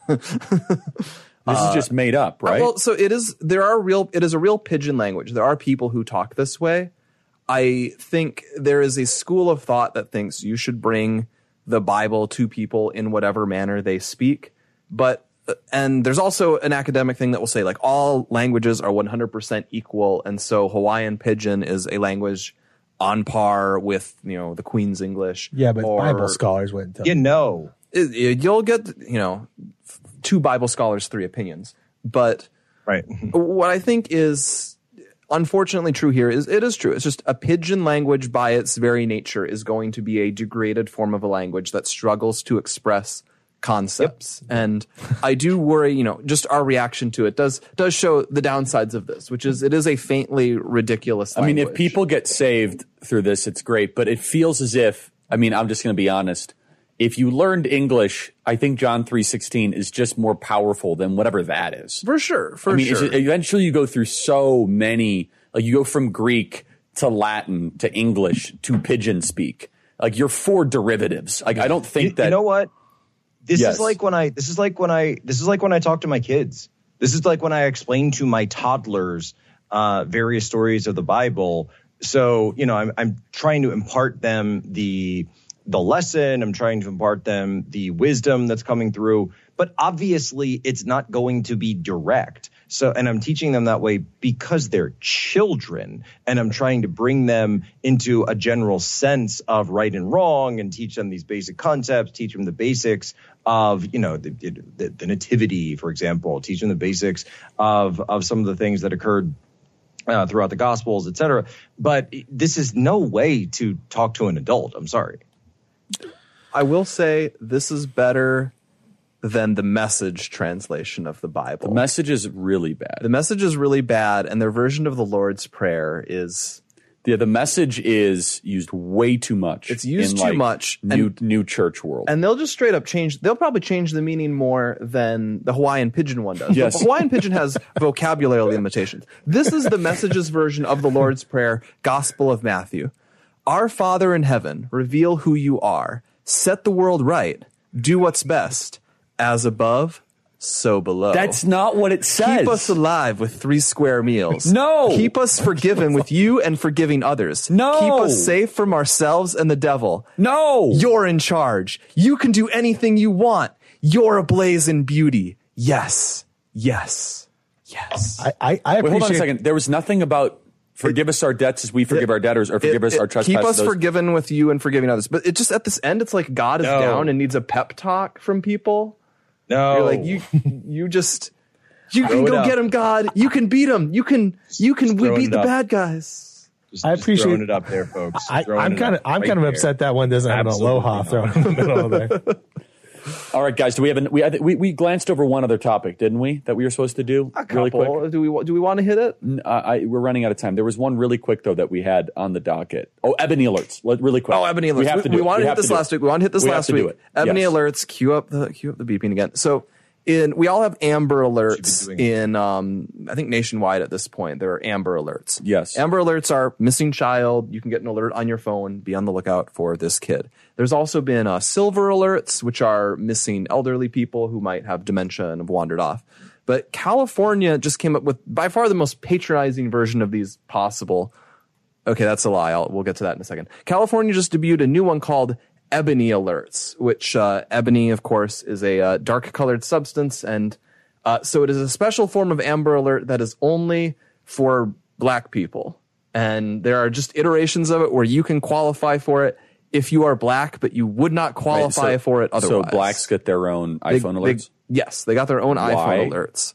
Speaker 10: This uh, is just made up, right?
Speaker 9: Well, so it is. There are real. It is a real pidgin language. There are people who talk this way. I think there is a school of thought that thinks you should bring the Bible to people in whatever manner they speak. But and there's also an academic thing that will say like all languages are one hundred percent equal, and so Hawaiian Pidgin is a language on par with, you know, the Queen's English.
Speaker 7: Yeah, but
Speaker 9: or,
Speaker 7: Bible scholars wouldn't tell
Speaker 8: you know.
Speaker 9: It, it, you'll get, you know, two Bible scholars, three opinions. But
Speaker 8: right.
Speaker 9: what I think is unfortunately true here is it is true. It's just a pidgin language by its very nature is going to be a degraded form of a language that struggles to express concepts. Yep. And I do worry, you know, just our reaction to it does does show the downsides of this, which is it is a faintly ridiculous language.
Speaker 10: I mean, if people get saved through this, it's great. But it feels as if, I mean, I'm just going to be honest. If you learned English, I think John three sixteen is just more powerful than whatever that is.
Speaker 9: For sure, for
Speaker 10: I mean,
Speaker 9: sure.
Speaker 10: Eventually you go through so many, like you go from Greek to Latin to English to Pidgin speak. Like you're four derivatives. Like I don't think
Speaker 8: you,
Speaker 10: that.
Speaker 8: You know what? This
Speaker 10: yes.
Speaker 8: is like when I, this is like when I, this is like when I talk to my kids. This is like when I explain to my toddlers uh, various stories of the Bible. So, you know, I'm, I'm trying to impart them the, the lesson. I'm trying to impart them the wisdom that's coming through, but obviously it's not going to be direct. So, and I'm teaching them that way because they're children, and I'm trying to bring them into a general sense of right and wrong and teach them these basic concepts, teach them the basics of, you know, the, the, the nativity, for example, teach them the basics of, of some of the things that occurred uh, throughout the Gospels, et cetera. But this is no way to talk to an adult. I'm sorry.
Speaker 9: I will say this is better than the Message translation of the Bible.
Speaker 10: The Message is really bad.
Speaker 9: The Message is really bad, and their version of the Lord's Prayer is...
Speaker 10: Yeah, the Message is used way too much.
Speaker 9: It's used
Speaker 10: in
Speaker 9: too
Speaker 10: like
Speaker 9: much.
Speaker 10: New,
Speaker 9: and,
Speaker 10: new church world.
Speaker 9: And they'll just straight up change... They'll probably change the meaning more than the Hawaiian Pidgin one does.
Speaker 10: Yes.
Speaker 9: The Hawaiian Pidgin has vocabulary limitations. This is the Message's version of the Lord's Prayer, Gospel of Matthew. Our Father in heaven, reveal who you are. Set the world right. Do what's best. As above, so below.
Speaker 10: That's not what it says.
Speaker 9: Keep us alive with three square meals.
Speaker 10: No.
Speaker 9: Keep us forgiven with you and forgiving others.
Speaker 10: No.
Speaker 9: Keep us safe from ourselves and the devil.
Speaker 10: No.
Speaker 9: You're in charge. You can do anything you want. You're ablaze in beauty. Yes. Yes. Yes.
Speaker 7: I, I, I appreciate.
Speaker 10: Wait, hold on a second. There was nothing about forgive us our debts as we forgive
Speaker 9: it,
Speaker 10: our debtors, or forgive
Speaker 9: it,
Speaker 10: us our
Speaker 9: it,
Speaker 10: trespasses.
Speaker 9: Keep us
Speaker 10: those.
Speaker 9: forgiven with you and forgiving others. But it just at this end, it's like God is
Speaker 8: No.
Speaker 9: down and needs a pep talk from people.
Speaker 8: No,
Speaker 9: You're like you, you just you
Speaker 8: Throw
Speaker 9: can
Speaker 8: it
Speaker 9: go
Speaker 8: up.
Speaker 9: get him, God. You can beat him. You can you can
Speaker 8: throwing
Speaker 9: beat
Speaker 8: it
Speaker 9: the
Speaker 8: up.
Speaker 9: bad guys.
Speaker 8: Just,
Speaker 7: I
Speaker 8: just
Speaker 7: appreciate-
Speaker 8: throwing it up there, folks.
Speaker 7: I,
Speaker 8: Throwing
Speaker 7: I'm
Speaker 8: it
Speaker 7: kind of
Speaker 8: up
Speaker 7: I'm
Speaker 8: right
Speaker 7: kind of
Speaker 8: there.
Speaker 7: upset that one doesn't
Speaker 8: Absolutely
Speaker 7: have an aloha
Speaker 8: not.
Speaker 7: thrown in the middle of there.
Speaker 10: All right, guys. Do we have an, we, I think we we glanced over one other topic, didn't we? That we were supposed to do
Speaker 9: A
Speaker 10: really quick.
Speaker 9: couple. Do we do we want to hit it?
Speaker 10: N- I, I, we're running out of time. There was one really quick though that we had on the docket. Oh, Ebony alerts. Let, really quick.
Speaker 9: Oh, Ebony alerts.
Speaker 10: We have to do
Speaker 9: we
Speaker 10: it.
Speaker 9: wanted
Speaker 10: We
Speaker 9: to
Speaker 10: have
Speaker 9: hit this
Speaker 10: do
Speaker 9: last
Speaker 10: it.
Speaker 9: week. We wanted to hit this
Speaker 10: We have
Speaker 9: last
Speaker 10: to do
Speaker 9: week.
Speaker 10: it.
Speaker 9: Ebony
Speaker 10: Yes.
Speaker 9: alerts. Cue up the cue up the beeping again. So in we all have Amber alerts
Speaker 8: Should be doing
Speaker 9: in um I think nationwide at this point. There are Amber alerts.
Speaker 10: Yes.
Speaker 9: Amber alerts are missing child. You can get an alert on your phone. Be on the lookout for this kid. There's also been uh, silver alerts, which are missing elderly people who might have dementia and have wandered off. But California just came up with by far the most patronizing version of these possible. Okay, that's a lie. I'll, we'll get to that in a second. California just debuted a new one called Ebony alerts, which uh, ebony, of course, is a uh, dark colored substance. And uh, so it is a special form of Amber alert that is only for black people. And there are just iterations of it where you can qualify for it if you are black, but you would not qualify
Speaker 10: Right, so-
Speaker 9: for it otherwise.
Speaker 10: So blacks get their own
Speaker 9: They-
Speaker 10: iPhone
Speaker 9: they-
Speaker 10: alerts.
Speaker 9: yes, they got their own
Speaker 10: Why?
Speaker 9: iPhone alerts.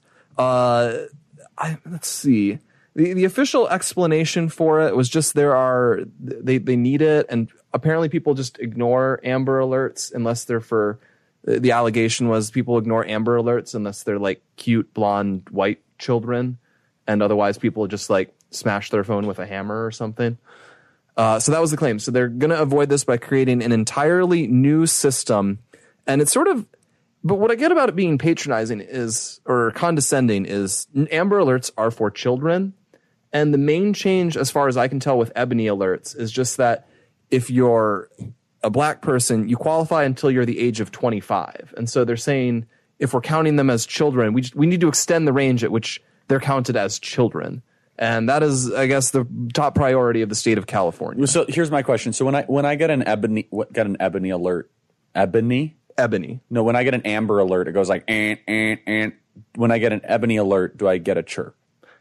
Speaker 9: Uh, I, let's see. The, the official explanation for it was just there are they they need it, and apparently people just ignore Amber alerts unless they're for. The allegation was people ignore Amber alerts unless they're like cute blonde white children, and otherwise people just like smash their phone with a hammer or something. Uh, so that was the claim. So they're going to avoid this by creating an entirely new system, and it's sort of. But what I get about it being patronizing is, or condescending is, Amber alerts are for children. And the main change, as far as I can tell with Ebony alerts, is just that if you're a black person, you qualify until you're the age of twenty-five. And so they're saying if we're counting them as children, we just, we need to extend the range at which they're counted as children. And that is, I guess, the top priority of the state of California.
Speaker 10: So here's my question. So when I when I get an ebony what, get an ebony alert, ebony.
Speaker 9: Ebony.
Speaker 10: No, when I get an Amber alert, it goes like, and, and, and. When I get an Ebony alert, do I get a chirp?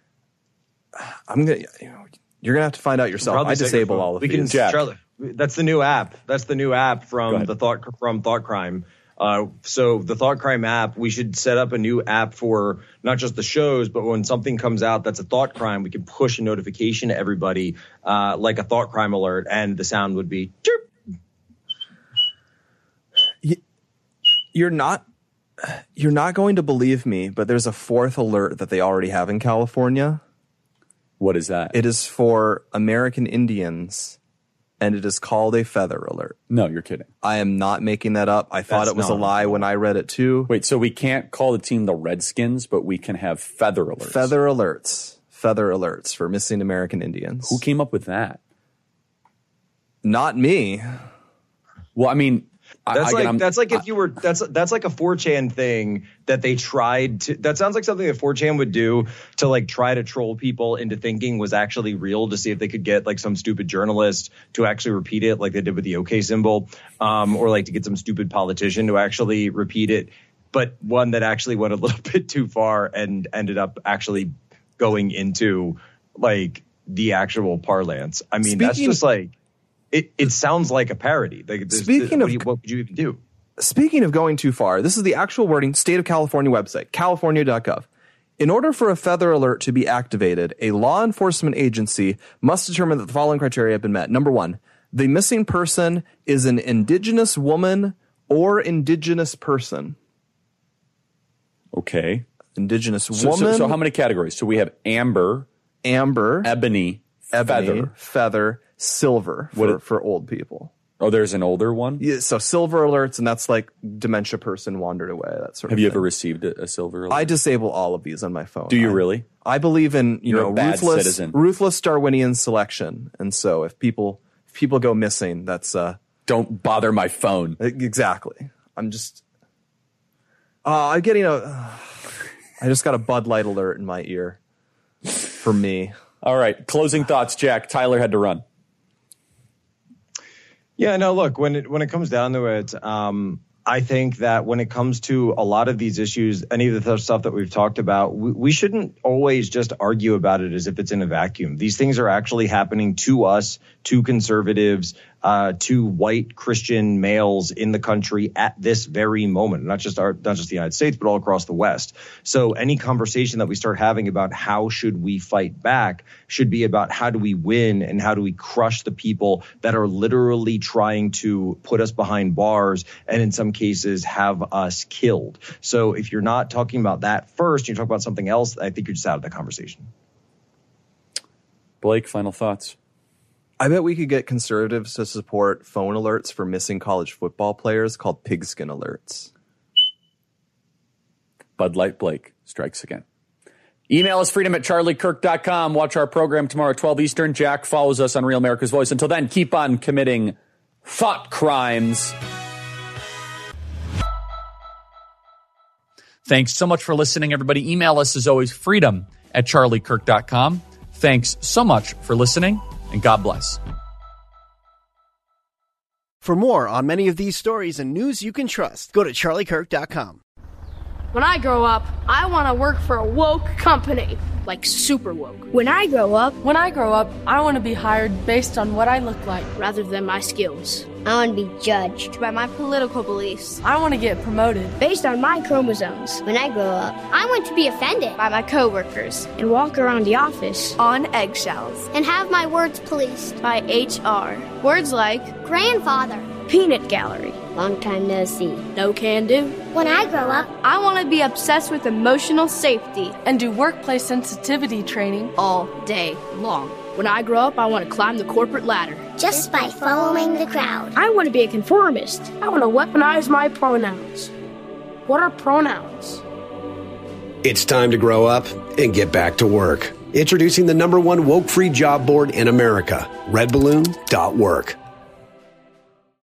Speaker 9: I'm gonna. You know, you're gonna have to find out yourself.
Speaker 8: Probably
Speaker 9: I
Speaker 8: set your
Speaker 9: disable
Speaker 8: phone.
Speaker 9: all of
Speaker 8: we
Speaker 9: these.
Speaker 8: can, Charlie, that's the new app. That's the new app
Speaker 10: Go
Speaker 8: from
Speaker 10: ahead.
Speaker 8: the thought from Thought Crime. Uh, so the Thought Crime app, we should set up a new app for not just the shows, but when something comes out that's a thought crime, we can push a notification to everybody, uh, like a thought crime alert, and the sound would be chirp.
Speaker 9: You're not. You're not going to believe me, but there's a fourth alert that they already have in California.
Speaker 10: What is that?
Speaker 9: It is for American Indians, and it is called a feather alert.
Speaker 10: No, you're kidding.
Speaker 9: I am not making that up. I thought
Speaker 8: That's
Speaker 9: it was a
Speaker 8: not-
Speaker 9: lie when I read it too.
Speaker 10: Wait, so we can't call the team the Redskins, but we can have feather alerts.
Speaker 9: Feather alerts. Feather alerts for missing American Indians.
Speaker 10: Who came up with that?
Speaker 9: Not me.
Speaker 10: Well, I mean, I-
Speaker 8: That's
Speaker 10: again,
Speaker 8: like
Speaker 10: I'm-
Speaker 8: that's like if you were that's that's like a four chan thing that they tried to. That sounds like something that four chan would do to like try to troll people into thinking was actually real to see if they could get like some stupid journalist to actually repeat it, like they did with the OK symbol, um, or like to get some stupid politician to actually repeat it. But one that actually went a little bit too far and ended up actually going into like the actual parlance. I mean, that's
Speaker 9: Speaking-
Speaker 8: just like. It, it sounds like a parody. Like, there's-
Speaker 9: Speaking
Speaker 8: what
Speaker 9: of-
Speaker 8: do you- what would you even do?
Speaker 9: Speaking of going too far, this is the actual wording, State of California website, california dot gov. In order for a feather alert to be activated, a law enforcement agency must determine that the following criteria have been met. Number one, the missing person is an indigenous woman or indigenous person.
Speaker 10: okay.
Speaker 9: Indigenous
Speaker 10: So,
Speaker 9: woman,
Speaker 10: so, so how many categories? So we have Amber,
Speaker 9: amber,
Speaker 10: Ebony,
Speaker 9: ebony,
Speaker 10: Feather.
Speaker 9: feather, silver
Speaker 10: What
Speaker 9: for,
Speaker 10: it-
Speaker 9: for old people.
Speaker 10: Oh, there's an older one.
Speaker 9: Yeah, so silver alerts, and that's like dementia person wandered away. That sort
Speaker 10: Have
Speaker 9: of
Speaker 10: you
Speaker 9: thing.
Speaker 10: ever received a, a silver alert?
Speaker 9: I disable all of these on my phone.
Speaker 10: Do you
Speaker 9: I-
Speaker 10: really?
Speaker 9: I believe in you
Speaker 10: You're
Speaker 9: know
Speaker 10: a bad
Speaker 9: ruthless,
Speaker 10: citizen.
Speaker 9: ruthless Darwinian selection, and so if people if people go missing, that's uh
Speaker 10: Don't bother my phone.
Speaker 9: exactly. I'm just Uh, I'm getting a. Uh, I just got a Bud Light alert in my ear. For me.
Speaker 10: All right. Closing thoughts, Jack. Tyler had to run.
Speaker 8: Yeah, no, look, when it when it comes down to it, um, I think that when it comes to a lot of these issues, any of the stuff that we've talked about, we, we shouldn't always just argue about it as if it's in a vacuum. These things are actually happening to us, to conservatives, uh, to white Christian males in the country at this very moment, not just our, not just the United States, but all across the West. So any conversation that we start having about how should we fight back should be about how do we win and how do we crush the people that are literally trying to put us behind bars and in some cases have us killed. So if you're not talking about that first, you talk about something else, I think you're just out of the conversation.
Speaker 10: Blake, final thoughts.
Speaker 9: I bet we could get conservatives to support phone alerts for missing college football players called pigskin alerts.
Speaker 10: Bud Light Blake strikes again. Email us freedom at charlie kirk dot com. Watch our program tomorrow at twelve Eastern. Jack follows us on Real America's Voice. Until then, keep on committing thought crimes.
Speaker 1: Thanks so much for listening, everybody. Email us, as always, freedom at charlie kirk dot com. Thanks so much for listening, and God bless.
Speaker 12: For more on many of these stories and news you can trust, go to charlie kirk dot com.
Speaker 13: When I grow up, I want to work for a woke company, like super woke.
Speaker 14: When I grow up,
Speaker 15: when I grow up, I want to be hired based on what I look like,
Speaker 13: rather than my skills.
Speaker 14: I want to be judged
Speaker 13: by my political beliefs.
Speaker 15: I want to get promoted
Speaker 14: based on my chromosomes. When I grow up,
Speaker 13: I want to be offended by my coworkers
Speaker 14: and walk around the office
Speaker 13: on eggshells
Speaker 14: and have my words policed
Speaker 13: by H R. Words like
Speaker 14: grandfather,
Speaker 13: peanut gallery,
Speaker 14: long time no see,
Speaker 13: no can do.
Speaker 14: When I grow up,
Speaker 13: I want to be obsessed with emotional safety
Speaker 15: and do workplace sensitivity training
Speaker 13: all day long. When I grow up, I want to climb the corporate ladder.
Speaker 14: Just by following the crowd.
Speaker 13: I want to be a conformist. I want to weaponize my pronouns. What are pronouns?
Speaker 5: It's time to grow up and get back to work. Introducing the number one woke-free job board in America, red balloon dot work.